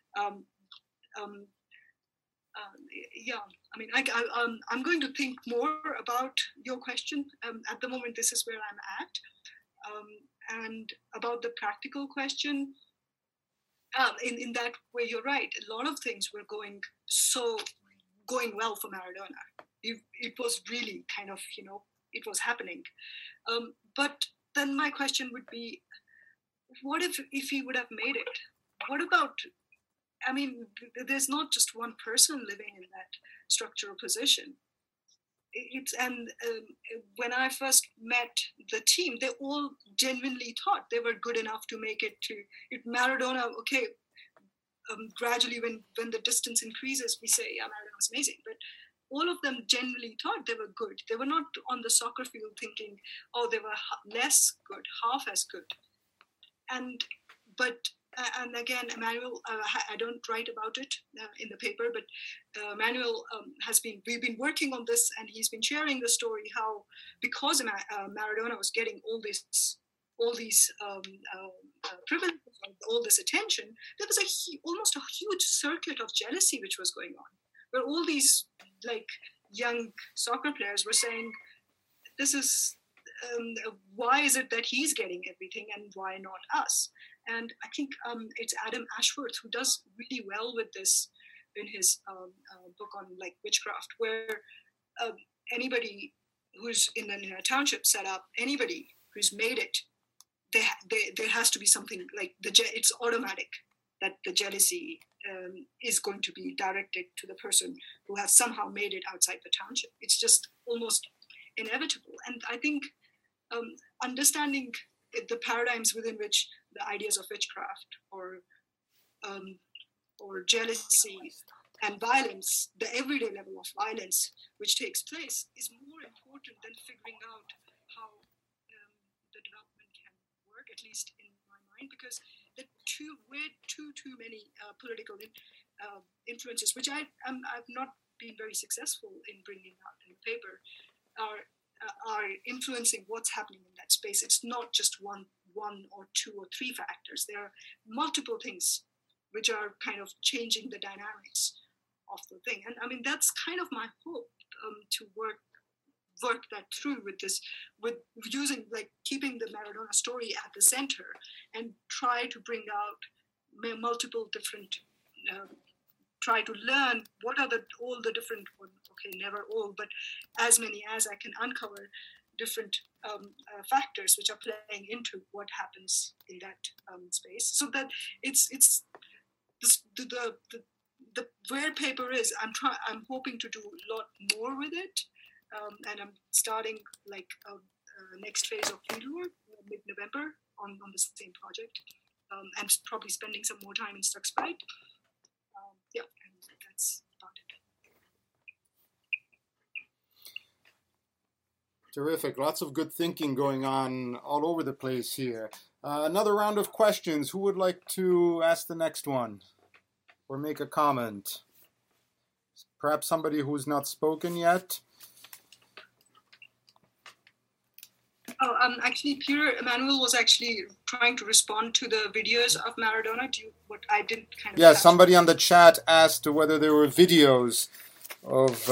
I'm going to think more about your question. At the moment, this is where I'm at. And about the practical question, in that way, you're right. A lot of things were going well for Maradona. It was really kind of, it was happening. But then my question would be, what if he would have made it? What about, there's not just one person living in that structural position. When I first met the team, they all genuinely thought they were good enough to make it to Maradona. Okay, gradually when the distance increases, we say, yeah, Maradona's amazing. But all of them genuinely thought they were good. They were not on the soccer field thinking, oh, they were less good, half as good. And again, Emmanuel, I don't write about it in the paper, but Emmanuel we've been working on this, and he's been sharing the story how, because Maradona was getting all these privileges, all this attention, there was almost a huge circuit of jealousy which was going on, where all these young soccer players were saying, this is why is it that he's getting everything and why not us? And I think it's Adam Ashworth who does really well with this in his book on witchcraft, where anybody who's in a township setup, anybody who's made it, there has to be something it's automatic that the jealousy is going to be directed to the person who has somehow made it outside the township. It's just almost inevitable. And I think understanding the paradigms within which the ideas of witchcraft or jealousy and violence, the everyday level of violence which takes place, is more important important than figuring out how the development can work, at least in my mind, because the too many political influences, which I've not been very successful in bringing out in the paper, are influencing what's happening in that space. It's not just one or two or three factors. There are multiple things which are kind of changing the dynamics of the thing. And I mean, that's kind of my hope, to work that through with using, like, keeping the Maradona story at the center and try to bring out multiple different, try to learn what are all the different, okay, never all, but as many as I can uncover different factors which are playing into what happens in that space, so that it's the where paper is. I'm hoping to do a lot more with it, and I'm starting like next phase of fieldwork mid-November on the same project, and probably spending some more time in Stuxbride. Yeah, and that's about it. Terrific. Lots of good thinking going on all over the place here. Another round of questions. Who would like to ask the next one or make a comment? Perhaps somebody who's not spoken yet? Oh, actually, Peter Emmanuel was actually trying to respond to the videos of Maradona. What I didn't kind of. Yeah, somebody on the chat asked whether there were videos of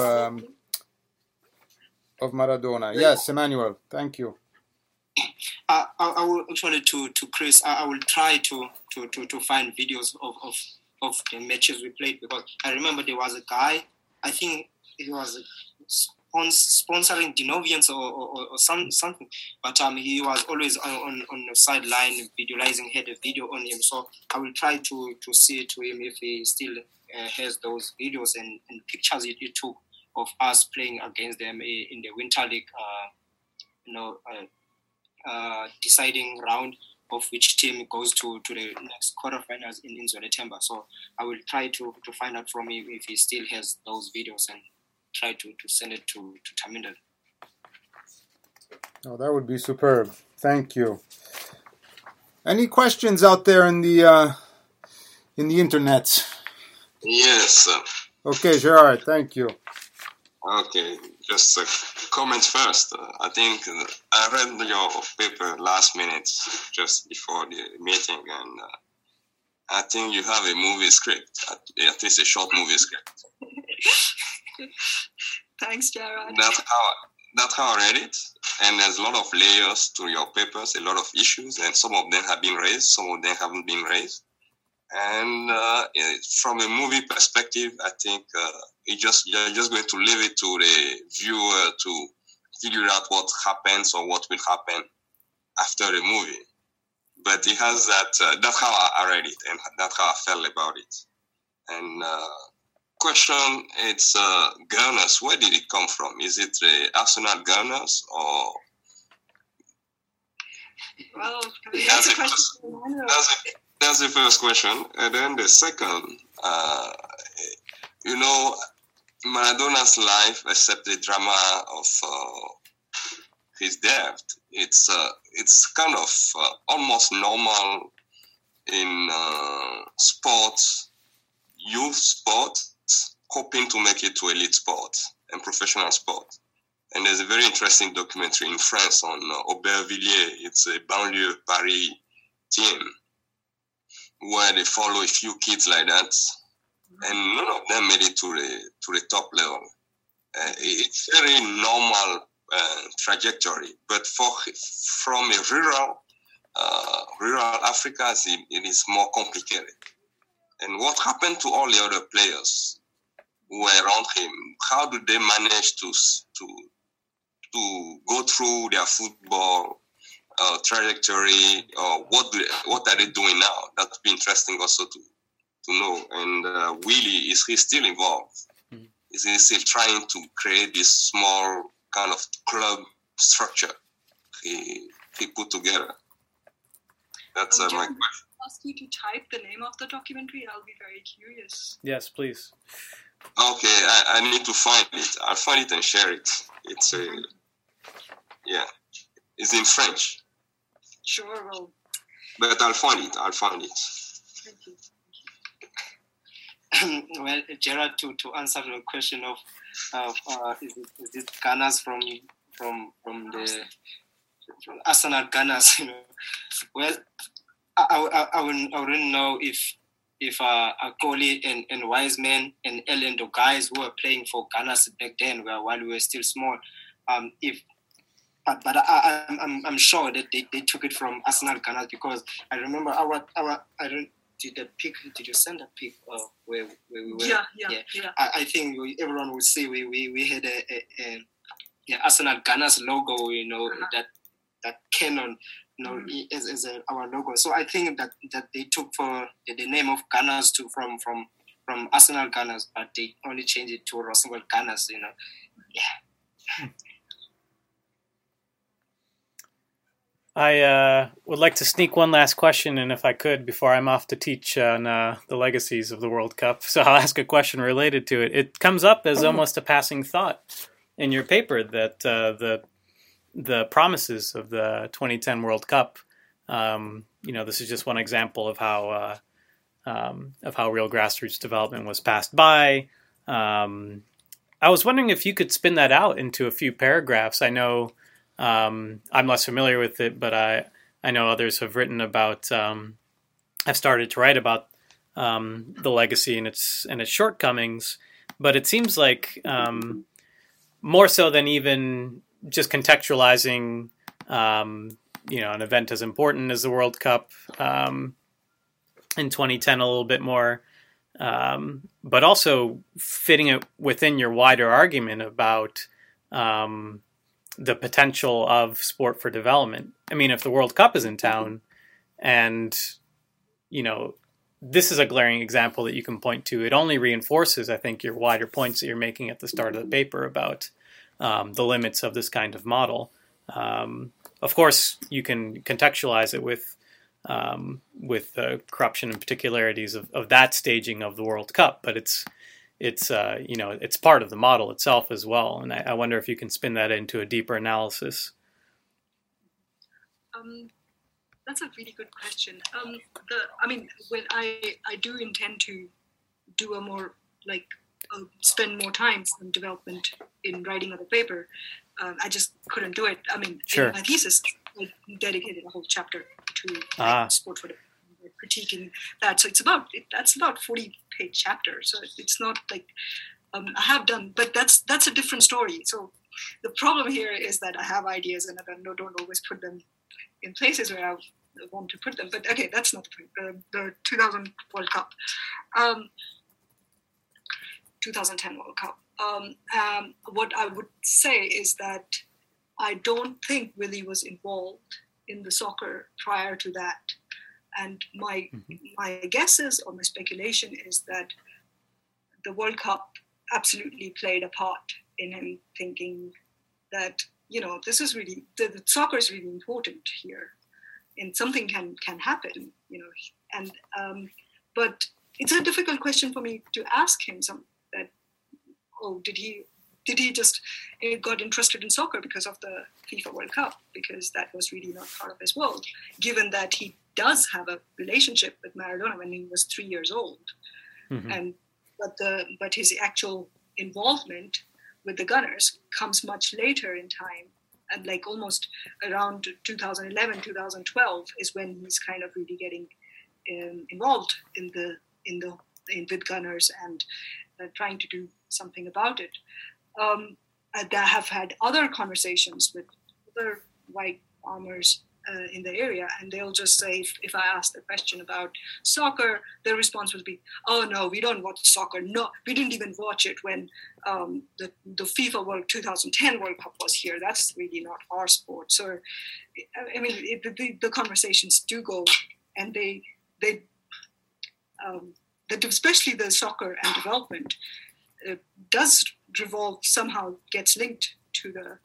Maradona. Yes, Emmanuel. Thank you. I will actually to Chris. I will try to find videos of the matches we played, because I remember there was a guy. I think he was sponsoring Dinovians or something, but he was always on the sideline visualizing. Had a video on him, so I will try to see to him if he still has those videos and pictures he took of us playing against them in the Winter League, deciding round, of which team goes to the next quarterfinals in September. So I will try to find out from him if he still has those videos and try to send it to Tharminder. Oh, that would be superb. Thank you. Any questions out there in the internet? Yes. Okay, Gerard, thank you. Okay, just a comment first. I think I read your paper last minute, just before the meeting, and I think you have a movie script, at least a short movie script. Thanks, Gerard. That's how I read it, and there's a lot of layers to your papers, a lot of issues, and some of them have been raised, some of them haven't been raised. And from a movie perspective, I think you're just going to leave it to the viewer to figure out what happens or what will happen after the movie. But it has that. That's how I read it, and that's how I felt about it. And question: it's Gunners. Where did it come from? Is it the Arsenal Gunners or? Well, that's a question. That's the first question. And then the second, Maradona's life, except the drama of his death, it's kind of almost normal in sports, youth sports, hoping to make it to elite sport and professional sport. And there's a very interesting documentary in France on Aubervilliers. It's a banlieue Paris team, where they follow a few kids like that, and none of them made it to the top level. It's very normal trajectory, but from a rural Africa, it is more complicated. And what happened to all the other players who were around him? How do they manage to go through their football trajectory, or what are they doing now? That would be interesting also to know. And Willie, is he still involved? Is he still trying to create this small kind of club structure he put together? That's my question. Ask you to type the name of the documentary. I'll be very curious. Yes, please. Okay, I need to find it. I'll find it and share it. It's Yeah, it's in French. Sure, well. But I'll find it. Thank you. Well, Gerard, to answer the question of is it Gunners from Arsenal Gunners? You know, well, I wouldn't know if Coley and Wiseman and Ellen, the guys who were playing for Gunners back then, while we were still small, but I'm sure that they took it from Arsenal Gunners, because I remember did you send a pic where we were? Yeah. I think everyone will see we had a Arsenal Gunners logo, you know, that Canon, you know, as our logo. So I think that they took for the name of Gunners from Arsenal Gunners, but they only changed it to Rosenborg Gunners, you know. Yeah. I would like to sneak one last question in, if I could, before I'm off to teach on the legacies of the World Cup. So I'll ask a question related to it. It comes up as almost a passing thought in your paper that the promises of the 2010 World Cup, this is just one example of how real grassroots development was passed by. I was wondering if you could spin that out into a few paragraphs. I know I'm less familiar with it, but I know others have written about, have started to write about the legacy and its shortcomings. But it seems like more so than even just contextualizing, an event as important as the World Cup in 2010 a little bit more, but also fitting it within your wider argument about the potential of sport for development. I mean, if the World Cup is in town, and, this is a glaring example that you can point to, it only reinforces, I think, your wider points that you're making at the start of the paper about the limits of this kind of model. Of course, you can contextualize it with the corruption and particularities of that staging of the World Cup, but it's part of the model itself as well. And I wonder if you can spin that into a deeper analysis. That's a really good question. When I do intend to do a more spend more time on development in writing of the paper, I just couldn't do it. Sure. In my thesis, I dedicated a whole chapter to sport for development, critiquing that. So that's about 40-page chapter. So it's not like I have done, but that's a different story. So the problem here is that I have ideas and I don't always put them in places where I want to put them. But okay, that's not the point. The 2000 World Cup, 2010 World Cup. What I would say is that I don't think Willie was involved in the soccer prior to that. And my guesses or my speculation is that the World Cup absolutely played a part in him thinking that, this is really, the soccer is really important here and something can happen, and, but it's a difficult question for me to ask him did he just got interested in soccer because of the FIFA World Cup, because that was really not part of his world, given that he does have a relationship with Maradona when he was 3 years old. Mm-hmm. But his actual involvement with the Gunners comes much later in time, and almost around 2011, 2012 is when he's kind of really getting involved with Gunners and trying to do something about it. I have had other conversations with other white farmers in the area, and they'll just say, if I ask the question about soccer, their response will be, "Oh no, we don't watch soccer. No, we didn't even watch it when the FIFA 2010 World Cup was here. That's really not our sport." So, the conversations do go, and they especially the soccer and development does revolve, somehow gets linked to the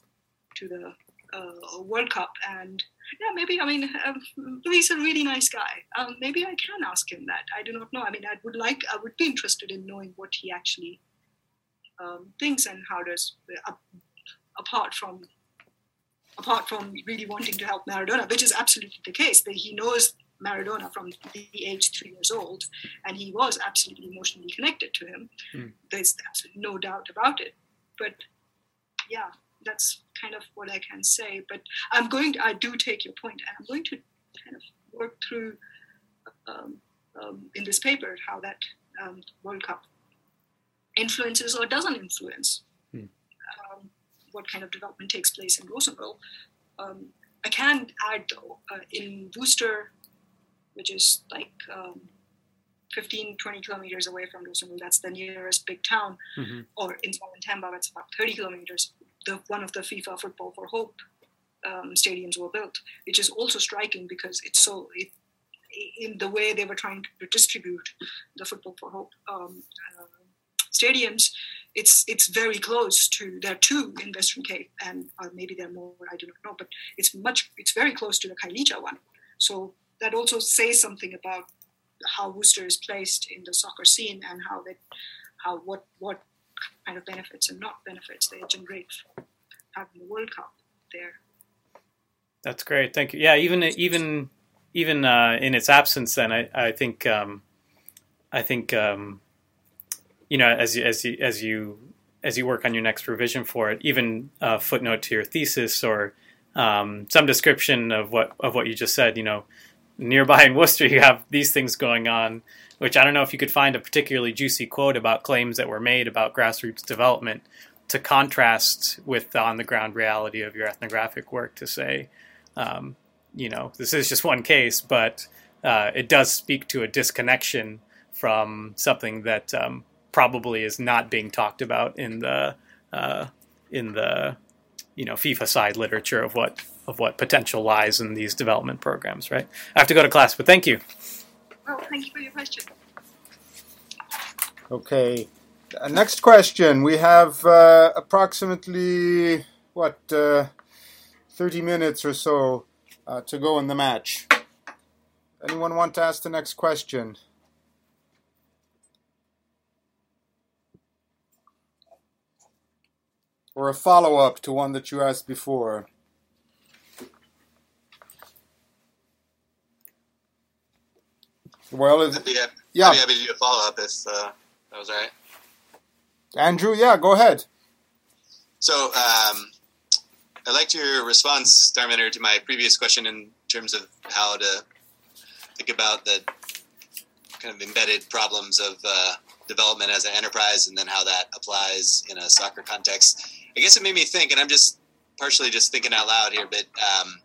World Cup. And maybe, he's a really nice guy. Maybe I can ask him that. I do not know. I would be interested in knowing what he actually thinks and how does, apart from apart from really wanting to help Maradona, which is absolutely the case. That he knows Maradona from the age 3 years old, and he was absolutely emotionally connected to him. There's absolutely no doubt about it. But yeah, that's kind of what I can say. But I do take your point, and I'm going to kind of work through in this paper how that World Cup influences or doesn't influence what kind of development takes place in Rosenville. I can add, though, in Worcester, which is like 15, 20 kilometers away from Rosenville, that's the nearest big town, or in Thamba, that's about 30 kilometers, one of the FIFA Football for Hope stadiums were built, which is also striking because in the way they were trying to distribute the Football for Hope stadiums, it's very close to, there are 2 in Western Cape, and maybe there are more, I do not know, but it's very close to the Kailija one. So that also says something about how Worcester is placed in the soccer scene and what kind of benefits and not benefits they generate from having the World Cup there. That's great, thank you. Yeah, even in its absence, then I think you know, as you work on your next revision for it, even a footnote to your thesis or some description of what you just said. You know, nearby in Worcester, you have these things going on, which I don't know if you could find a particularly juicy quote about claims that were made about grassroots development to contrast with the on-the-ground reality of your ethnographic work to say, you know, this is just one case, but it does speak to a disconnection from something that probably is not being talked about in the you know, FIFA side literature of what potential lies in these development programs, right? I have to go to class, but thank you. Well, thank you for your question. Okay. Next question. We have approximately 30 minutes or so to go in the match. Anyone want to ask the next question? Or a follow-up to one that you asked before? Well, I'd be happy to do a follow-up if that was all right. Andrew, yeah, go ahead. So I liked your response, Dharminder, to my previous question in terms of how to think about the kind of embedded problems of development as an enterprise and then how that applies in a soccer context. I guess it made me think, and I'm just partially just thinking out loud here, but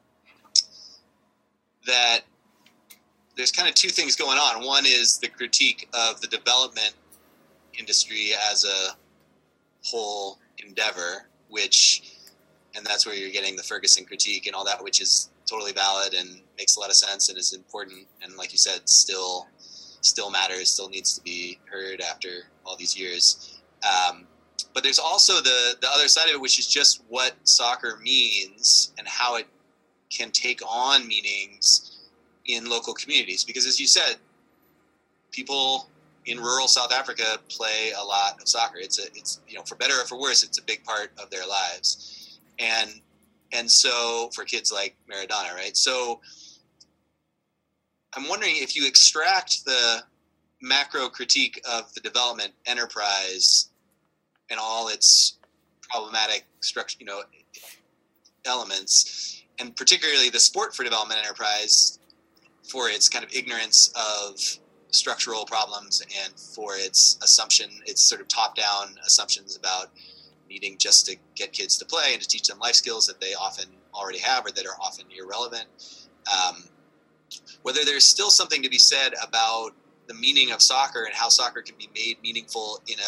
that there's kind of 2 things going on. One is the critique of the development industry as a whole endeavor, and that's where you're getting the Ferguson critique and all that, which is totally valid and makes a lot of sense and is important. And like you said, still matters, still needs to be heard after all these years. But there's also the other side of it, which is just what soccer means and how it can take on meanings in local communities. Because as you said, people in rural South Africa play a lot of soccer. It's you know, for better or for worse, it's a big part of their lives. And so for kids like Maradona, right? So I'm wondering if you extract the macro critique of the development enterprise and all its problematic structure, you know, elements, and particularly the sport for development enterprise for its kind of ignorance of structural problems and for its sort of top-down assumptions about needing just to get kids to play and to teach them life skills that they often already have or that are often irrelevant. Whether there's still something to be said about the meaning of soccer and how soccer can be made meaningful in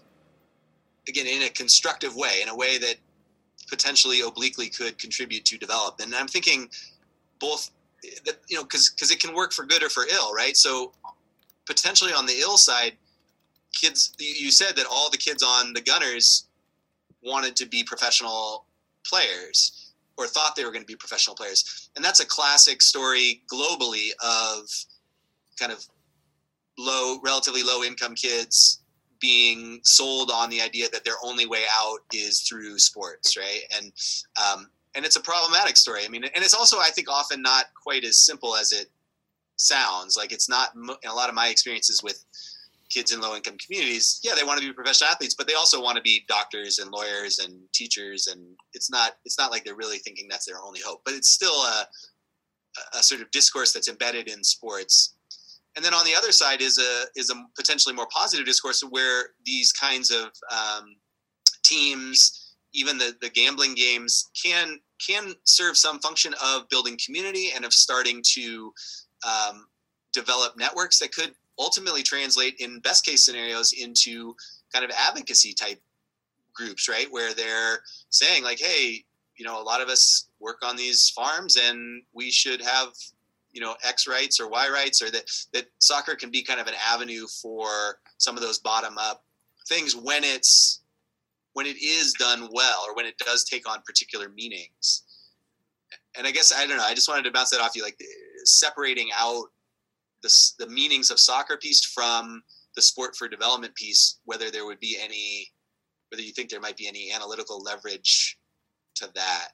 a constructive way, in a way that potentially obliquely could contribute to development. And I'm thinking both that, you know, because it can work for good or for ill, right? So potentially on the ill side, kids, you said that all the kids on the Gunners wanted to be professional players or thought they were going to be professional players. And that's a classic story globally of kind of relatively low income kids being sold on the idea that their only way out is through sports, right? And And it's a problematic story. I mean, and it's also, I think, often not quite as simple as it sounds. Like, it's not, in a lot of my experiences with kids in low-income communities, yeah, they want to be professional athletes, but they also want to be doctors and lawyers and teachers, and it's not like they're really thinking that's their only hope. But it's still a sort of discourse that's embedded in sports. And then on the other side is a potentially more positive discourse where these kinds of teams, even the gambling games, can serve some function of building community and of starting to develop networks that could ultimately translate, in best case scenarios, into kind of advocacy type groups, right? Where they're saying like, hey, a lot of us work on these farms and we should have, X rights or Y rights, or that soccer can be kind of an avenue for some of those bottom up things when it is done well, or when it does take on particular meanings. And I guess, I don't know, I just wanted to bounce that off you, like separating out the meanings of soccer piece from the sport for development piece, whether you think there might be any analytical leverage to that.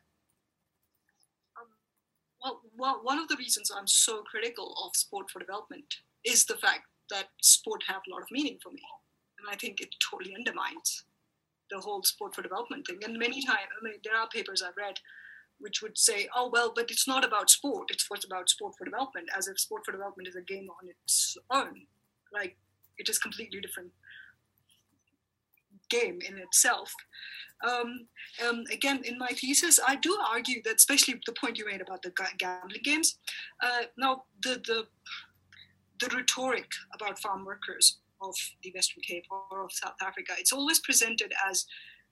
Well, one of the reasons I'm so critical of sport for development is the fact that sport have a lot of meaning for me. And I think it totally undermines the whole sport for development thing. And many times, there are papers I've read which would say, oh, well, but it's not about sport. It's about sport for development, as if sport for development is a game on its own. Like, it is a completely different game in itself. Again, in my thesis, I do argue that, especially the point you made about the gambling games, now the rhetoric about farm workers of the Western Cape or of South Africa, it's always presented as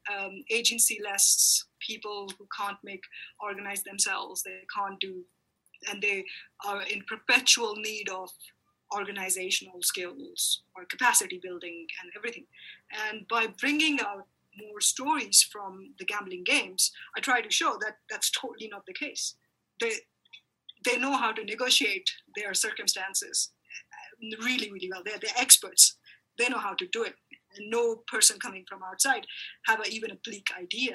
agency-less people who can't organize themselves, they can't do, and they are in perpetual need of organizational skills or capacity building and everything. And by bringing out more stories from the gambling games, I try to show that that's totally not the case. They know how to negotiate their circumstances really, really well. They're experts. They know how to do it. And no person coming from outside have even a bleak idea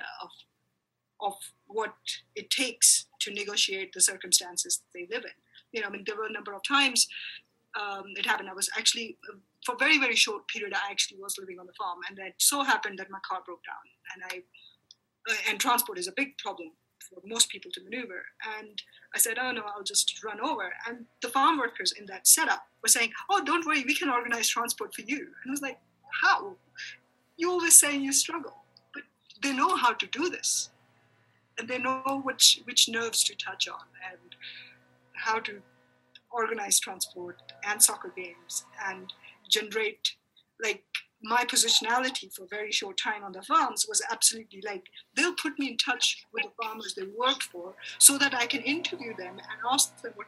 of what it takes to negotiate the circumstances they live in. There were a number of times it happened. I was actually, for a very, very short period, I actually was living on the farm, and it so happened that my car broke down, and transport is a big problem for most people to maneuver. And I said, oh no, I'll just run over. And the farm workers in that setup were saying, oh, don't worry, we can organize transport for you. And I was like, how? You always say you struggle, but they know how to do this. And they know which nerves to touch on and how to organize transport and soccer games and generate, like, my positionality for a very short time on the farms was absolutely like, they'll put me in touch with the farmers they worked for so that I can interview them and ask them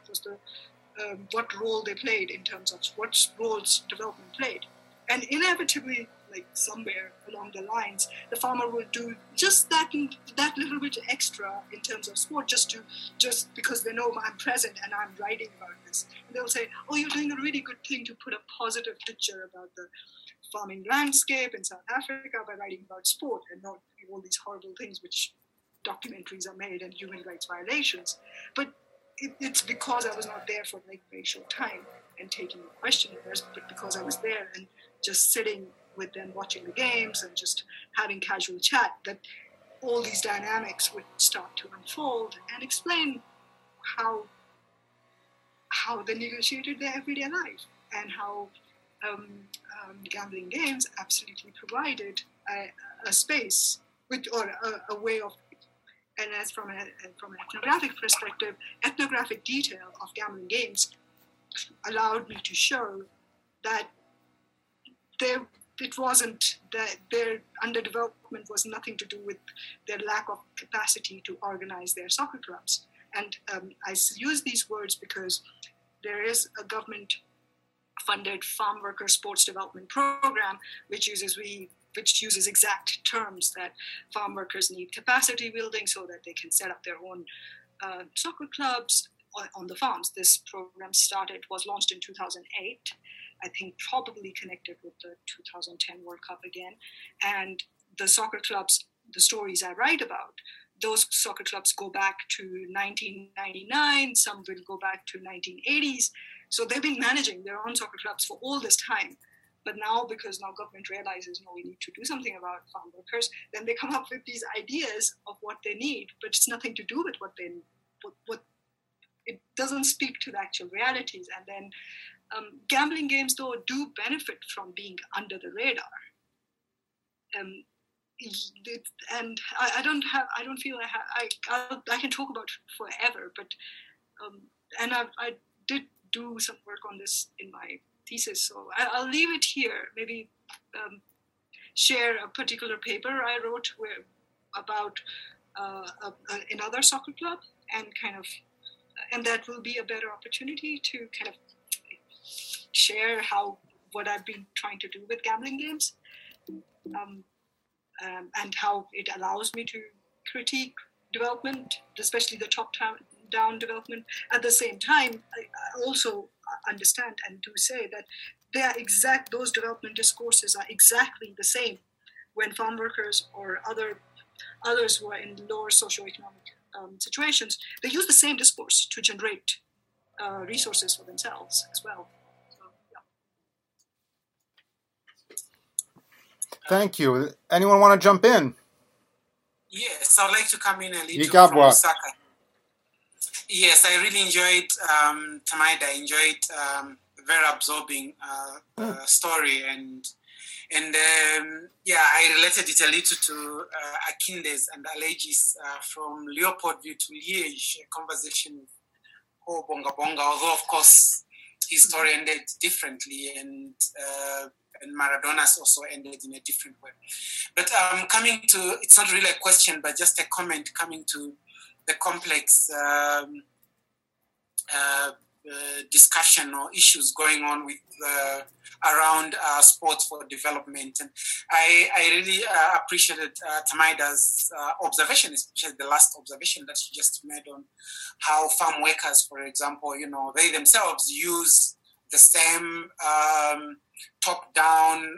what role they played in terms of what roles development played. And inevitably, like somewhere along the lines, the farmer will do just that little bit extra in terms of sport, just because they know I'm present and I'm writing about this. And they'll say, oh, you're doing a really good thing to put a positive picture about the farming landscape in South Africa by writing about sport and not all these horrible things which documentaries are made and human rights violations. But it's because I was not there for like a very short time and taking the questionnaires, but because I was there and just sitting with them watching the games and just having casual chat, that all these dynamics would start to unfold and explain how they negotiated their everyday life and how gambling games absolutely provided a space or a way of, and as from an ethnographic perspective, ethnographic detail of gambling games allowed me to show that it wasn't that their underdevelopment was nothing to do with their lack of capacity to organize their soccer clubs. And I use these words because there is a government-funded farm worker sports development program which uses exact terms that farm workers need capacity building so that they can set up their own soccer clubs on the farms. This program was launched in 2008. I think probably connected with the 2010 World Cup again. And the soccer clubs, the stories I write about, those soccer clubs go back to 1999. Some will go back to 1980s. So they've been managing their own soccer clubs for all this time. But now, because now government realizes, no, we need to do something about farm workers, then they come up with these ideas of what they need, but it's nothing to do with what they need. What it doesn't speak to the actual realities. And then gambling games, though, do benefit from being under the radar. And I can talk about it forever, but and I did do some work on this in my thesis, so I'll leave it here. Maybe share a particular paper I wrote about another soccer club, and that will be a better opportunity to kind of share what I've been trying to do with gambling games. And how it allows me to critique development, especially the top-down development. At the same time, I also understand and do say that those development discourses are exactly the same when farm workers or others who are in lower socioeconomic situations. They use the same discourse to generate resources for themselves as well. Thank you. Anyone want to jump in? Yes, I'd like to come in a little Igabwa. from Osaka. Yes, I really enjoyed Tamaida. I enjoyed very absorbing story, and I related it a little to Akindes and Alegis from Leopoldville to Liège, a conversation with Ho Bonga Bonga, although of course his story ended differently, and Maradona's also ended in a different way. But coming to, it's not really a question, but just a comment coming to the complex discussion or issues going on with around sports for development. And I really appreciated Tamaida's observation, especially the last observation that she just made on how farm workers, for example, they themselves use the same top-down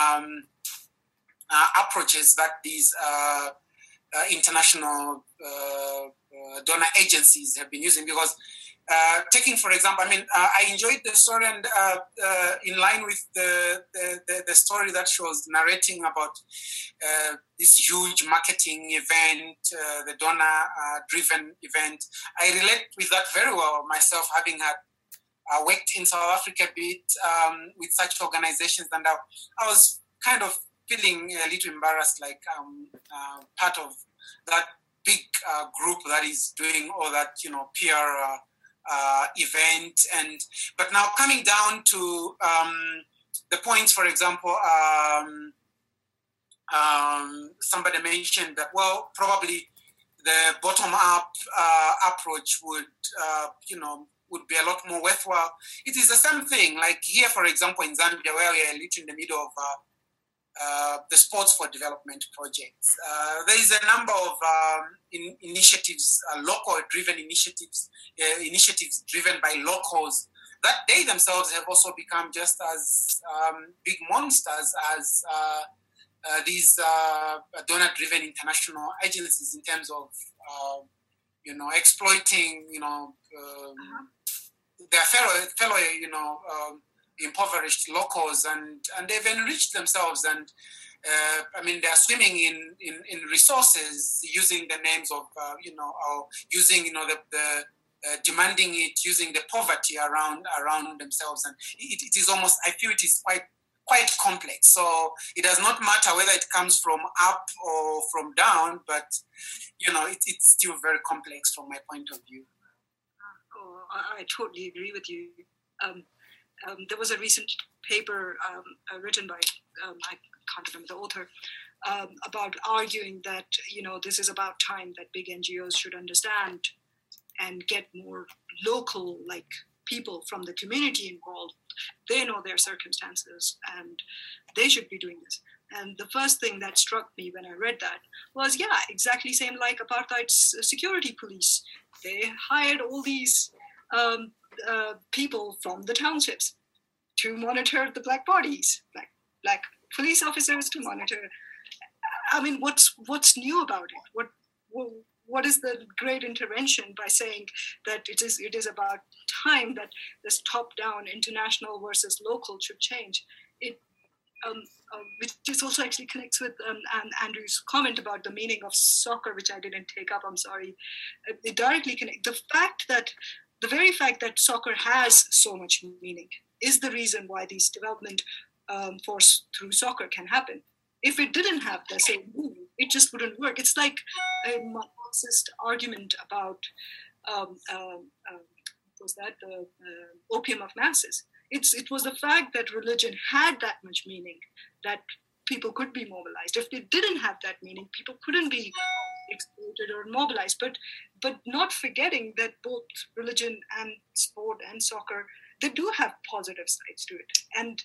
approaches that these international donor agencies have been using. Because taking, for example, I enjoyed the story, and in line with the story that she was narrating about this huge marketing event, the donor-driven event. I relate with that very well myself, having had worked in South Africa a bit with such organizations, and I was kind of feeling a little embarrassed, like part of that big group that is doing all that, PR event. But now coming down to the points, for example, somebody mentioned that, well, probably the bottom-up approach would be a lot more worthwhile. It is the same thing. Like here, for example, in Zambia, where we are literally in the middle of the Sports for Development projects. There is a number of initiatives, local-driven initiatives driven by locals, that they themselves have also become just as big monsters as these donor-driven international agencies in terms of, exploiting, their fellow impoverished locals, and they've enriched themselves, and they're swimming in resources using the names of or using the demanding it, using the poverty around themselves, and it is almost, I feel it is quite complex. So it does not matter whether it comes from up or from down, but it's still very complex from my point of view. Oh, I totally agree with you. There was a recent paper written by, I can't remember the author, about arguing that, this is about time that big NGOs should understand and get more local, people from the community involved. They know their circumstances and they should be doing this. And the first thing that struck me when I read that was, exactly same like apartheid's security police. They hired all these people from the townships to monitor the black bodies, black police officers to monitor. What's new about it? what is the great intervention by saying that it is about time that this top-down international versus local should change? Which is also actually connects with Andrew's comment about the meaning of soccer, which I didn't take up. I'm sorry. It directly connects the very fact that soccer has so much meaning is the reason why these development through soccer can happen. If it didn't have the same meaning, it just wouldn't work. It's like a Marxist argument about the opium of masses. It was the fact that religion had that much meaning that people could be mobilized. If they didn't have that meaning, people couldn't be exploited or mobilized. But not forgetting that both religion and sport and soccer, they do have positive sides to it.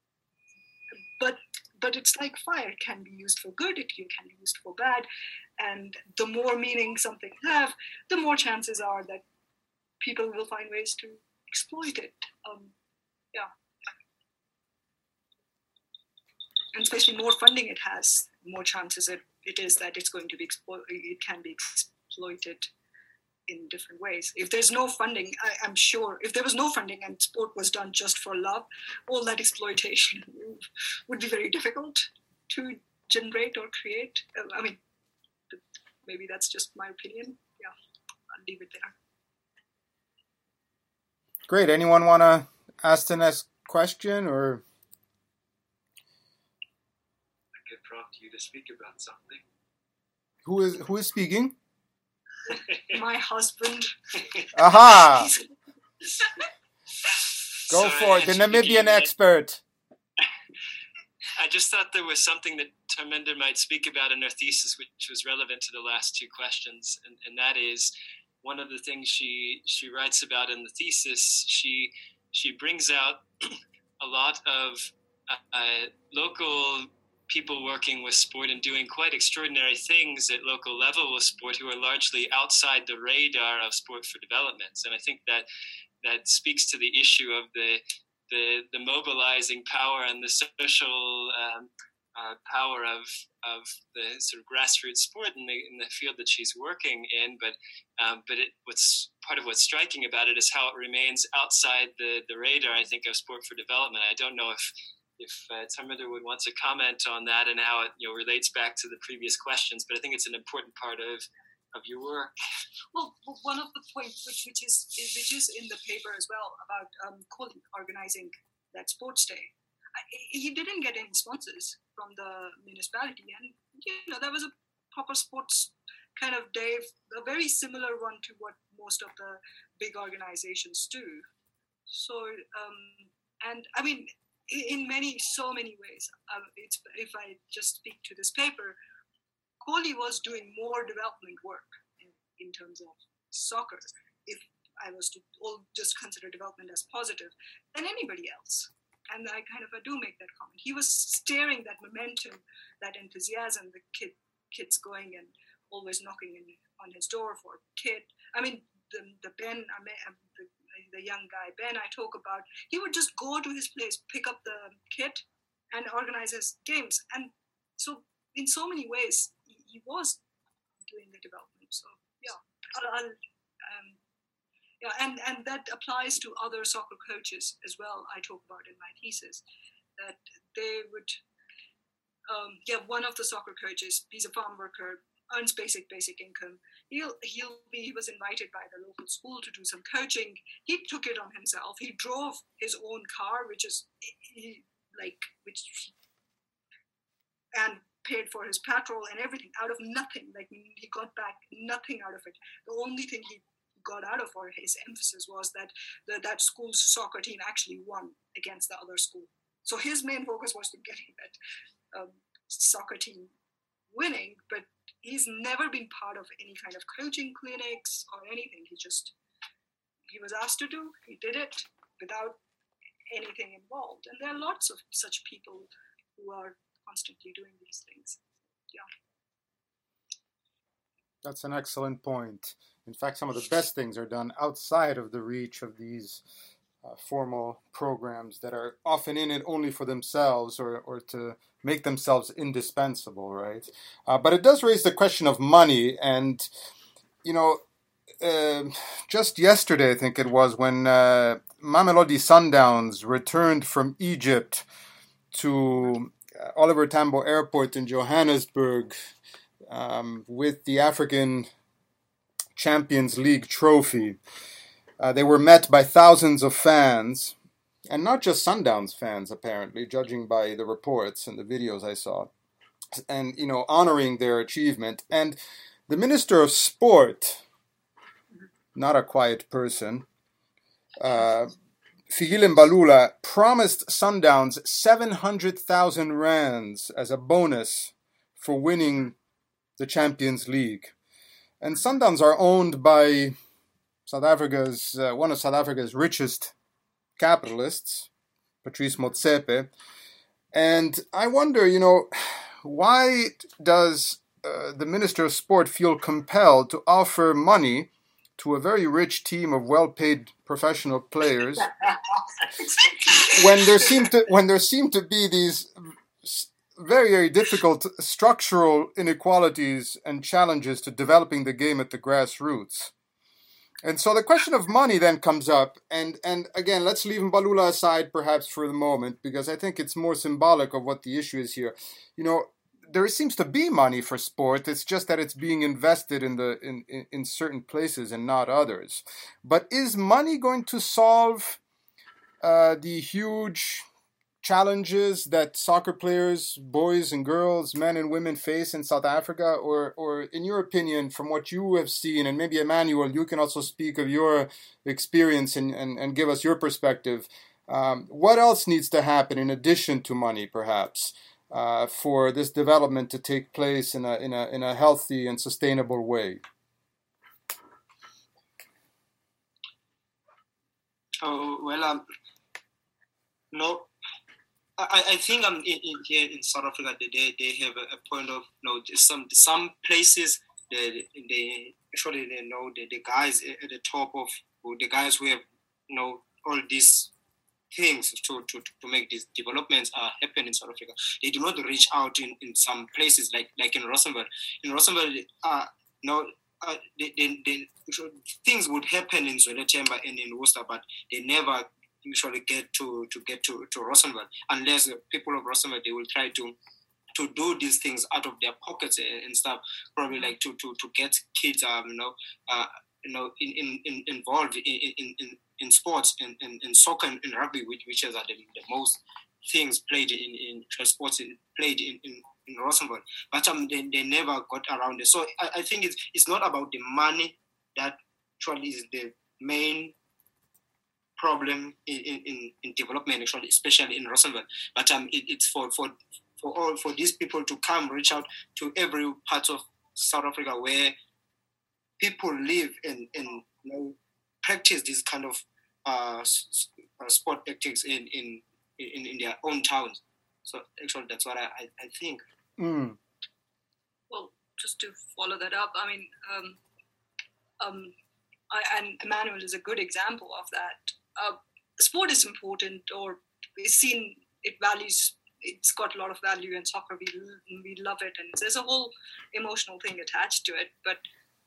But it's like fire. It can be used for good, it can be used for bad. And the more meaning something have, the more chances are that people will find ways to exploit it. And especially more funding it has, more chances it is that it's going to be it can be exploited in different ways. If there's no funding, I'm sure if there was no funding and sport was done just for love, all that exploitation would be very difficult to generate or create. I mean, maybe that's just my opinion. Yeah, I'll leave it there. Great. Anyone want to ask the next question, or? I could prompt you to speak about something. Who is speaking? My husband. Aha! Go for it, the Namibian expert. I just thought there was something that Tharminder might speak about in her thesis, which was relevant to the last two questions, and that is one of the things she writes about in the thesis. She brings out a lot of local people working with sport and doing quite extraordinary things at local level with sport who are largely outside the radar of sport for developments. And I think that speaks to the issue of the mobilizing power and the social power of the sort of grassroots sport in the field that she's working in. But what's part of what's striking about it is how it remains outside the radar, I think, of sport for development. I don't know if Tharminder would want to comment on that and how it relates back to the previous questions, but I think it's an important part of your work. Well, one of the points which is in the paper as well about Kohli organizing that sports day, he didn't get any sponsors from the municipality, and there was a proper sports kind of day, a very similar one to what most of the big organizations do. So, and I mean, in so many ways, if I just speak to this paper, Kohli was doing more development work in terms of soccer, if I was to just consider development as positive, than anybody else. And I do make that comment. He was steering that momentum, that enthusiasm, the kids going and always knocking on his door for kit. I mean, the Ben, the young guy Ben I talk about, he would just go to his place, pick up the kit, and organize his games. And so, in so many ways, he was doing the development. So, and that applies to other soccer coaches as well. I talk about in my thesis that they would, one of the soccer coaches, he's a farm worker, earns basic income. He was invited by the local school to do some coaching. He took it on himself. He drove his own car, and paid for his petrol and everything out of nothing. Like, he got back nothing out of it. The only thing he got out of, or his emphasis, was that that school's soccer team actually won against the other school. So his main focus was to getting that soccer team winning, but he's never been part of any kind of coaching clinics or anything. He was asked to do, he did it without anything involved. And there are lots of such people who are constantly doing these things. Yeah. That's an excellent point. In fact, some of the best things are done outside of the reach of these formal programs that are often in it only for themselves or to make themselves indispensable, right? But it does raise the question of money, and just yesterday, I think it was, when Mamelodi Sundowns returned from Egypt to Oliver Tambo Airport in Johannesburg with the African Champions League trophy. They were met by thousands of fans, and not just Sundowns fans, apparently, judging by the reports and the videos I saw, and, honoring their achievement. And the Minister of Sport, not a quiet person, Fikile Mbalula, promised Sundowns 700,000 rands as a bonus for winning the Champions League. And Sundowns are owned by one of South Africa's richest capitalists, Patrice Motsepe. And I wonder, why does the Minister of Sport feel compelled to offer money to a very rich team of well-paid professional players when there seem to be these very, very difficult structural inequalities and challenges to developing the game at the grassroots? And so the question of money then comes up, and again, let's leave Mbalula aside perhaps for the moment, because I think it's more symbolic of what the issue is here. There seems to be money for sport. It's just that it's being invested in certain places and not others. But is money going to solve the huge challenges that soccer players, boys and girls, men and women face in South Africa? Or in your opinion, from what you have seen, and maybe Emmanuel, you can also speak of your experience and give us your perspective, what else needs to happen in addition to money, perhaps, for this development to take place in a healthy and sustainable way? No, I think here in South Africa they have a point of some places they know the guys at the top of the guys who have all these things to make these developments happen in South Africa. They do not reach out in some places like in Rustenburg. In Rustenburg, things would happen in Zwelithemba and in Worcester, but they never usually get to Rustenburg, unless the people of Rustenburg, they will try to do these things out of their pockets and stuff, probably like to get kids involved in sports and in soccer and in rugby, which are the most things played in sports played in Rustenburg, but they never got around it. So I think it's not about the money that actually is the main problem in development, actually, especially in Rustenburg. But it's for these people to reach out to every part of South Africa where people live and practice this kind of sport tactics in their own towns. So actually, that's what I think. Mm. Well, just to follow that up, I mean, and Emmanuel is a good example of that. Sport is important, or we've seen it values. It's got a lot of value in soccer. We love it, and there's a whole emotional thing attached to it. But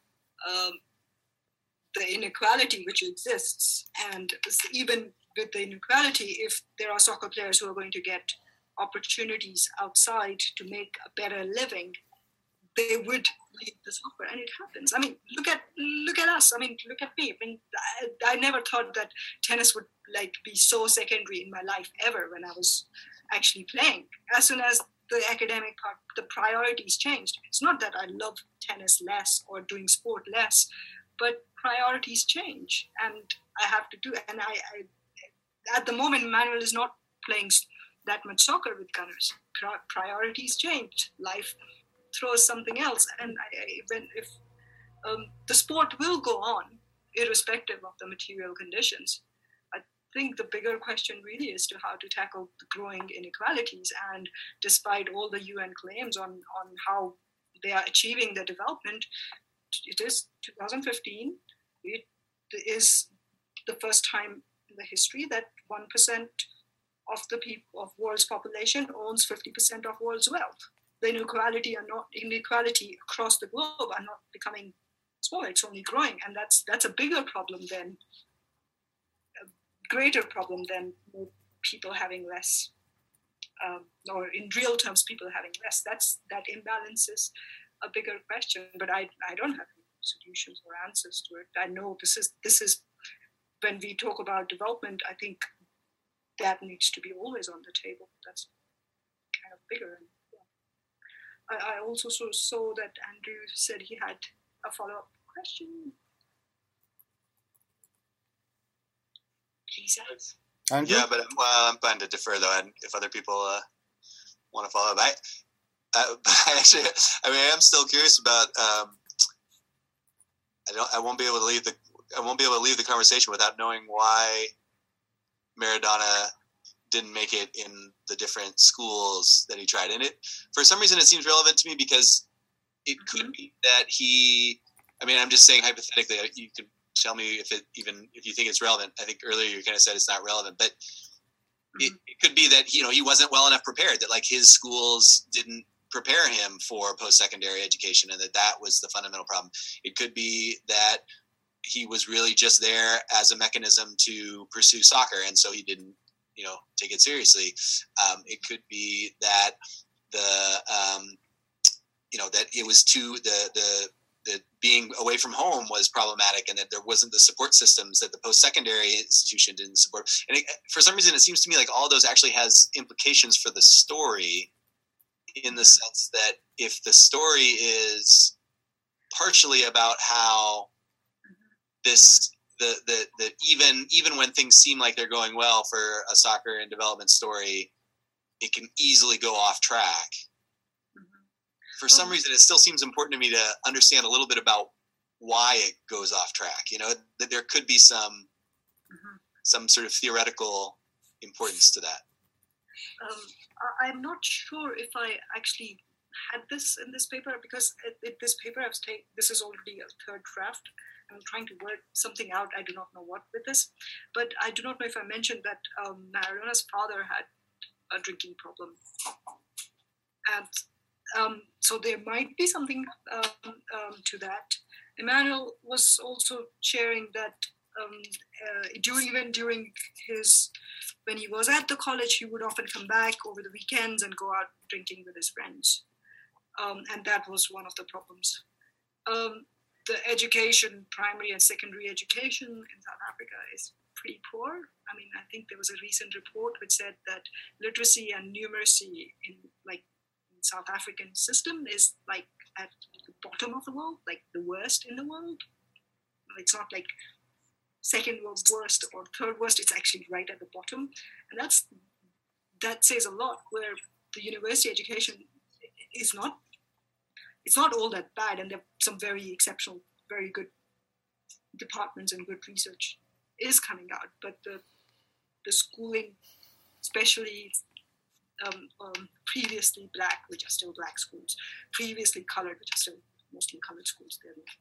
the inequality which exists, and even with the inequality, if there are soccer players who are going to get opportunities outside to make a better living, they would leave the soccer, and it happens. I mean, look at us. I mean, look at me. I mean, I never thought that tennis would be so secondary in my life ever when I was actually playing. As soon as the academic part, the priorities changed. It's not that I love tennis less or doing sport less, but priorities change, and I have to do. And I at the moment, Manuel is not playing that much soccer with Gunners. Priorities changed. Life throws something else, and if the sport will go on, irrespective of the material conditions. I think the bigger question really is to how to tackle the growing inequalities. And despite all the UN claims on how they are achieving the development, it is 2015. It is the first time in the history that 1% of the people of world's population owns 50% of world's wealth. The inequality across the globe are not becoming small. It's only growing, and that's a bigger problem than a greater problem than more people having less, or in real terms, people having less. That imbalance is a bigger question, but I don't have any solutions or answers to it. I know this is when we talk about development, I think that needs to be always on the table. That's kind of bigger. I also saw that Andrew said he had a follow-up question. Please ask. Andrew? Yeah, but I'm planning to defer though, and if other people want to follow up, actually, I am still curious about. I won't be able to leave the conversation without knowing why Maradona didn't make it in the different schools that he tried. And for some reason, it seems relevant to me because it could be that I'm just saying hypothetically, you could tell me if you think it's relevant. I think earlier you kind of said it's not relevant, but it could be that, he wasn't well enough prepared, that like his schools didn't prepare him for post-secondary education, and that was the fundamental problem. It could be that he was really just there as a mechanism to pursue soccer, and so he didn't, take it seriously. It could be that that it was the being away from home was problematic, and that there wasn't the support systems that the post-secondary institution didn't support. And for some reason, it seems to me like all those actually has implications for the story, in the sense that if the story is partially about how even when things seem like they're going well for a soccer and development story, it can easily go off track. For some reason, it still seems important to me to understand a little bit about why it goes off track. That there could be some sort of theoretical importance to that. I'm not sure if I actually had this in this paper, because this paper this is already a third draft. I'm trying to work something out. I do not know what with this, but I do not know if I mentioned that Maradona's father had a drinking problem, and so there might be something to that. Emmanuel was also sharing that during when he was at the college, he would often come back over the weekends and go out drinking with his friends. And that was one of the problems. The education, primary and secondary education in South Africa is pretty poor. I think there was a recent report which said that literacy and numeracy in South African system is like at the bottom of the world, like the worst in the world. It's not like second worst or third worst, it's actually right at the bottom. And that says a lot, where the university education is not, it's not all that bad, and there are some very exceptional, very good departments and good research is coming out, but the schooling, especially previously black, which are still black schools, previously colored, which are still mostly colored schools,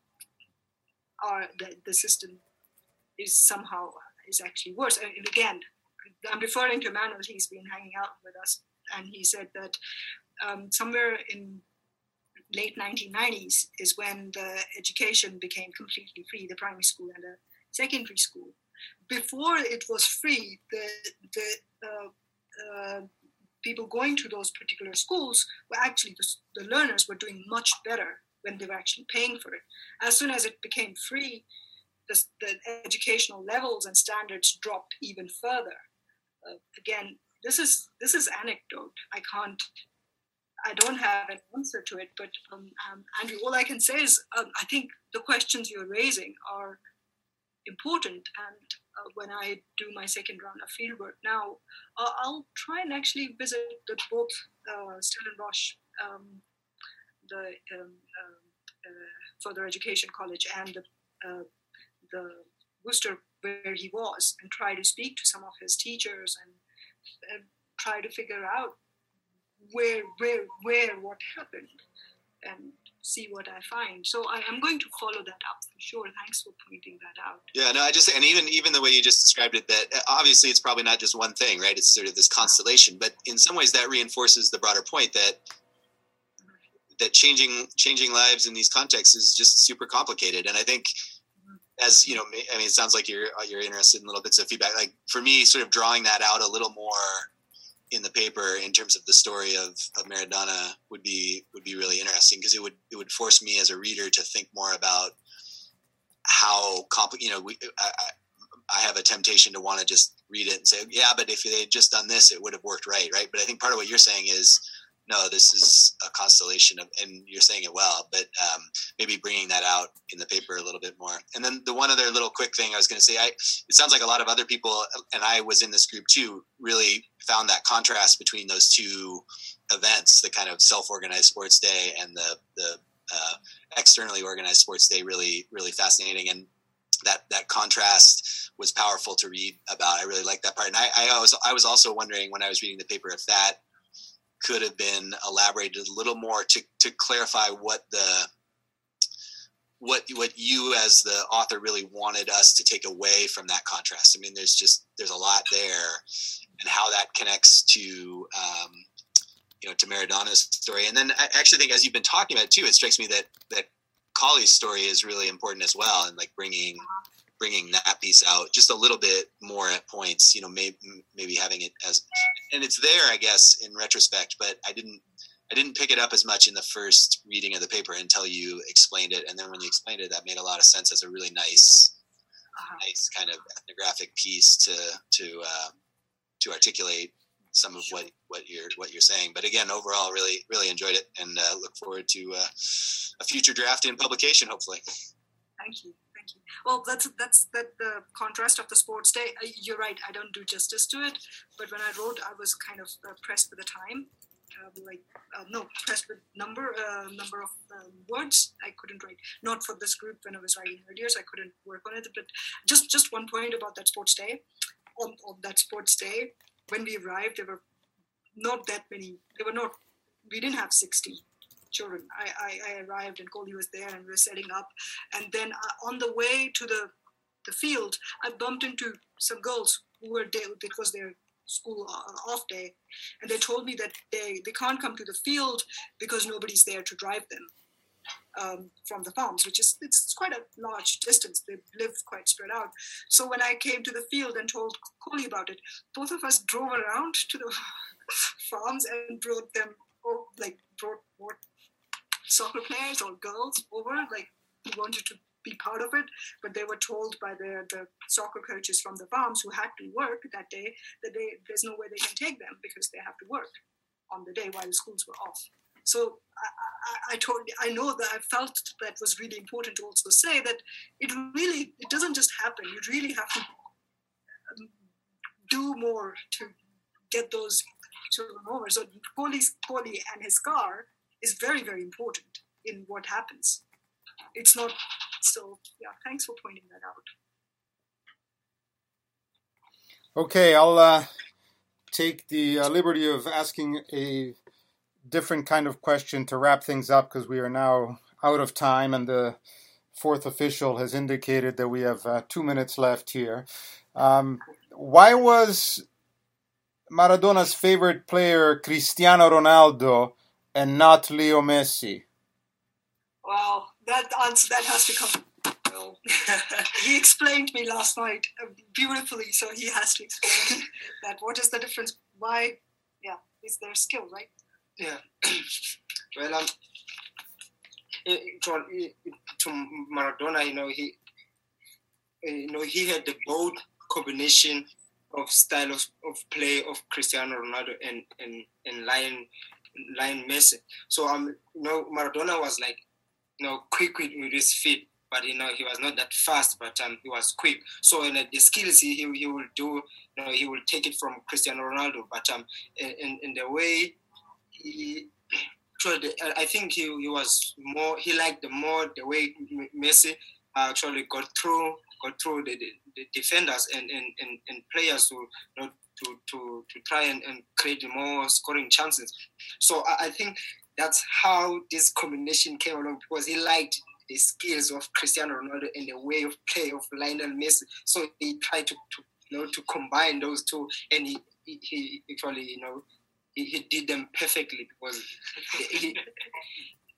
the system is actually worse. And again, I'm referring to Emmanuel. He's been hanging out with us, and he said that somewhere in late 1990s is when the education became completely free, the primary school and the secondary school. Before it was free, the people going to those particular schools were actually, the learners were doing much better when they were actually paying for it. As soon as it became free, the educational levels and standards dropped even further. Again, this is anecdote. I don't have an answer to it, but Andrew, all I can say is I think the questions you're raising are important, and when I do my second round of fieldwork now, I'll try and actually visit both Stellenbosch, the further education college, and the Worcester where he was, and try to speak to some of his teachers and try to figure out where what happened and see what I find. So I'm going to follow that up for sure. Thanks for pointing that out. Yeah, no, and even the way you just described it, that obviously it's probably not just one thing, right? It's sort of this constellation, but in some ways that reinforces the broader point that that changing lives in these contexts is just super complicated. And I think, as you know, I mean, it sounds like you're interested in little bits of feedback. Like for me, sort of drawing that out a little more in the paper in terms of the story of Maradona would be really interesting, because it would force me as a reader to think more about how I have a temptation to want to just read it and say, yeah, but if they had just done this, it would have worked right. But I think part of what you're saying is, no, this is a constellation of, and you're saying it well, but maybe bringing that out in the paper a little bit more. And then the one other little quick thing I was going to say, it sounds like a lot of other people, and I was in this group too, really found that contrast between those two events, the kind of self-organized sports day and the externally organized sports day, really, really fascinating. And that contrast was powerful to read about. I really liked that part. And I was also wondering when I was reading the paper if that could have been elaborated a little more to clarify what you as the author really wanted us to take away from that contrast. I mean, there's a lot there, and how that connects to to Maradona's story. And then I actually think, as you've been talking about it too, it strikes me that Colley's story is really important as well, and like bringing that piece out just a little bit more at points, maybe having it as, and it's there, I guess, in retrospect, but I didn't pick it up as much in the first reading of the paper until you explained it. And then when you explained it, that made a lot of sense as a really nice kind of ethnographic piece to articulate some of what you're saying. But again, overall, really, really enjoyed it, and look forward to a future draft in publication, hopefully. Thank you. Well, that's the contrast of the sports day. You're right, I don't do justice to it, but when I wrote, I was kind of pressed with the time, pressed with number of words. I couldn't write, not for this group when I was writing earlier, so I couldn't work on it. But just one point about that sports day. On that sports day, when we arrived, there were not that many. We didn't have 60 children. I arrived and Coley was there, and we were setting up. And then on the way to the field, I bumped into some girls who were there. It was their school off day. And they told me that they can't come to the field because nobody's there to drive them from the farms, it's quite a large distance. They live quite spread out. So when I came to the field and told Coley about it, both of us drove around to the farms and brought more soccer players or girls over, who wanted to be part of it, but they were told by the soccer coaches from the farms who had to work that day that there's no way they can take them because they have to work on the day while the schools were off. So I felt that was really important to also say that it doesn't just happen. You really have to do more to get those children over. So Coley and his car is very, very important in what happens. It's not, so yeah, thanks for pointing that out. Okay, I'll take the liberty of asking a different kind of question to wrap things up, because we are now out of time and the fourth official has indicated that we have 2 minutes left here. Why was Maradona's favorite player Cristiano Ronaldo and not Leo Messi? Well, that has to come. Well, he explained to me last night beautifully, so he has to explain that. What is the difference? Why? Yeah, it's their skill, right? Yeah. Well, to Maradona, he had the bold combination of style of play of Cristiano Ronaldo and Lionel Messi. So Maradona was quick with his feet, but he was not that fast, but he was quick. So in the skills he will do, he will take it from Cristiano Ronaldo, but in the way I think he liked the way Messi actually got through the defenders and players to try and create more scoring chances. So I think that's how this combination came along, because he liked the skills of Cristiano Ronaldo and the way of play of Lionel Messi. So he tried to combine those two, and he actually he did them perfectly, because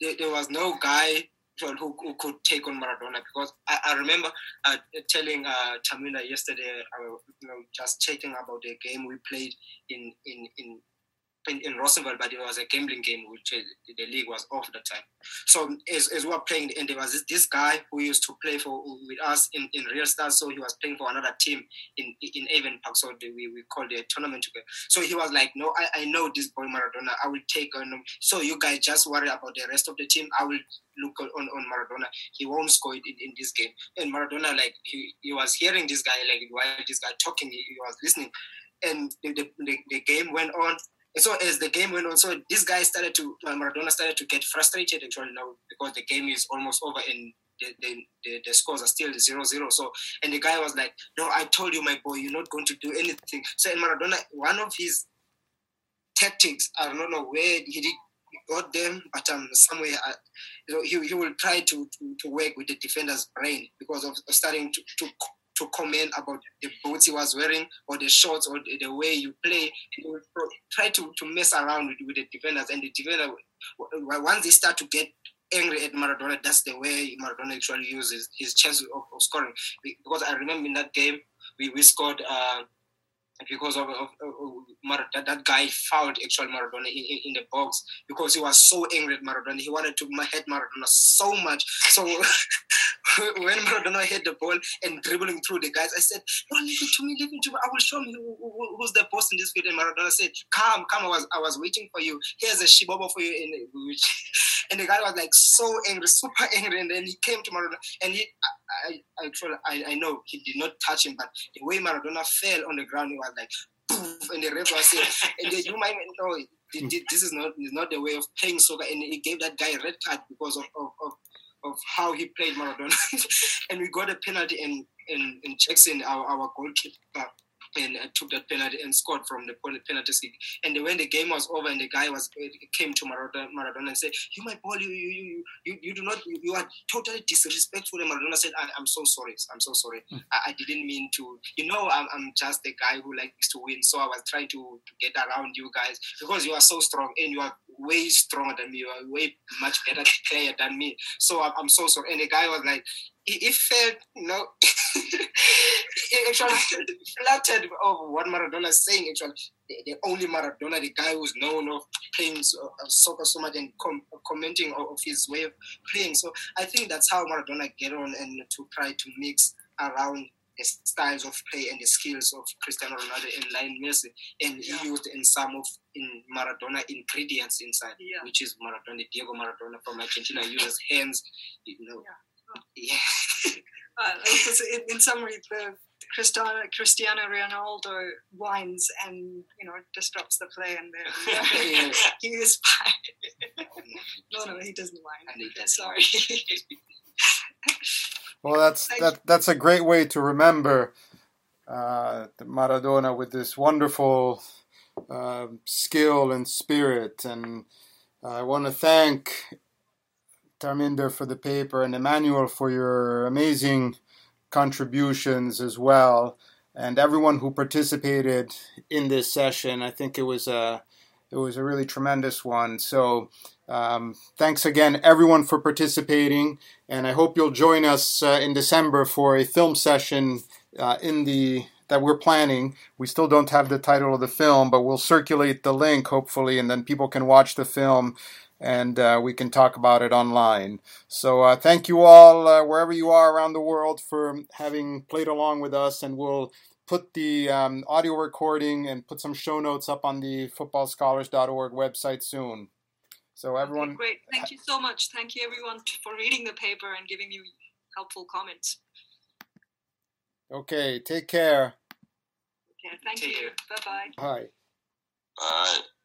there was no guy who could take on Maradona, because I remember telling Tamina yesterday, just chatting about the game we played in Rosenville, but it was a gambling game, which the league was off at the time. So as we were playing, and there was this guy who used to play with us in Real Stars, so he was playing for another team in Avon Park, so we called the tournament together. So he was like, no, I know this boy Maradona, I will take on him. So you guys just worry about the rest of the team, I will look on Maradona, he won't score in this game. And Maradona, like, he was hearing this guy, like, while this guy talking, he was listening. And the game went on. So as the game went on, so this guy Maradona started to get frustrated actually now, because the game is almost over and the scores are still 0-0. So, and the guy was like, no, I told you, my boy, you're not going to do anything. So in Maradona, one of his tactics, I don't know where he got them, but somewhere, he will try to work with the defender's brain, because of starting to comment about the boots he was wearing, or the shorts, or the way you play. He will try to mess around with the defenders, and the defender, once they start to get angry at Maradona, that's the way Maradona actually uses his chances of scoring. Because I remember in that game, we scored because of that guy fouled actually Maradona in the box, because he was so angry at Maradona. He wanted to hit Maradona so much. So when Maradona hit the ball and dribbling through the guys, I said, no, leave it to me. I will show him who's the boss in this field. And Maradona said, come, I was waiting for you. Here's a shibobo for you. And the guy was like so angry, super angry. And then he came to Maradona, and I know he did not touch him, but the way Maradona fell on the ground, he was like, poof, and the ref was saying, and you might know, this is not the way of playing soccer. And he gave that guy a red card because of how he played Maradona. And we got a penalty, and Jackson, our goalkeeper, and took that penalty and scored from the penalty kick. And when the game was over, and the guy came to Maradona and said, "You, my ball, you do not, you are totally disrespectful." And Maradona said, "I'm so sorry. I'm so sorry. I didn't mean to. I'm just a guy who likes to win. So I was trying to get around you guys, because you are so strong and you are way stronger than me. You are way much better player than me. So I'm so sorry." And the guy was like, he felt, he actually flattered of what Maradona is saying. Actually, the only Maradona, the guy who's known of playing soccer so much and commenting of his way of playing. So I think that's how Maradona get on, and to try to mix around the styles of play and the skills of Cristiano Ronaldo and Lionel Messi, and he used in Maradona ingredients inside, which is Maradona, Diego Maradona from Argentina uses hands, in summary, the Cristiano Ronaldo whines and disrupts the play, and then he is fine. No, he doesn't whine. Sorry. Well, that's a great way to remember Maradona, with this wonderful skill and spirit. And I want to thank Tarminder for the paper, and Emmanuel for your amazing contributions as well, and everyone who participated in this session. I think it was a really tremendous one. So thanks again, everyone, for participating, and I hope you'll join us in December for a film session that we're planning. We still don't have the title of the film, but we'll circulate the link, hopefully, and then people can watch the film, and we can talk about it online. So thank you all, wherever you are around the world, for having played along with us, and we'll put the audio recording and put some show notes up on the footballscholars.org website soon. So everyone... Okay, great. Thank you so much. Thank you, everyone, for reading the paper and giving you helpful comments. Okay, take care. Okay, thank you. Bye-bye. Bye. Bye.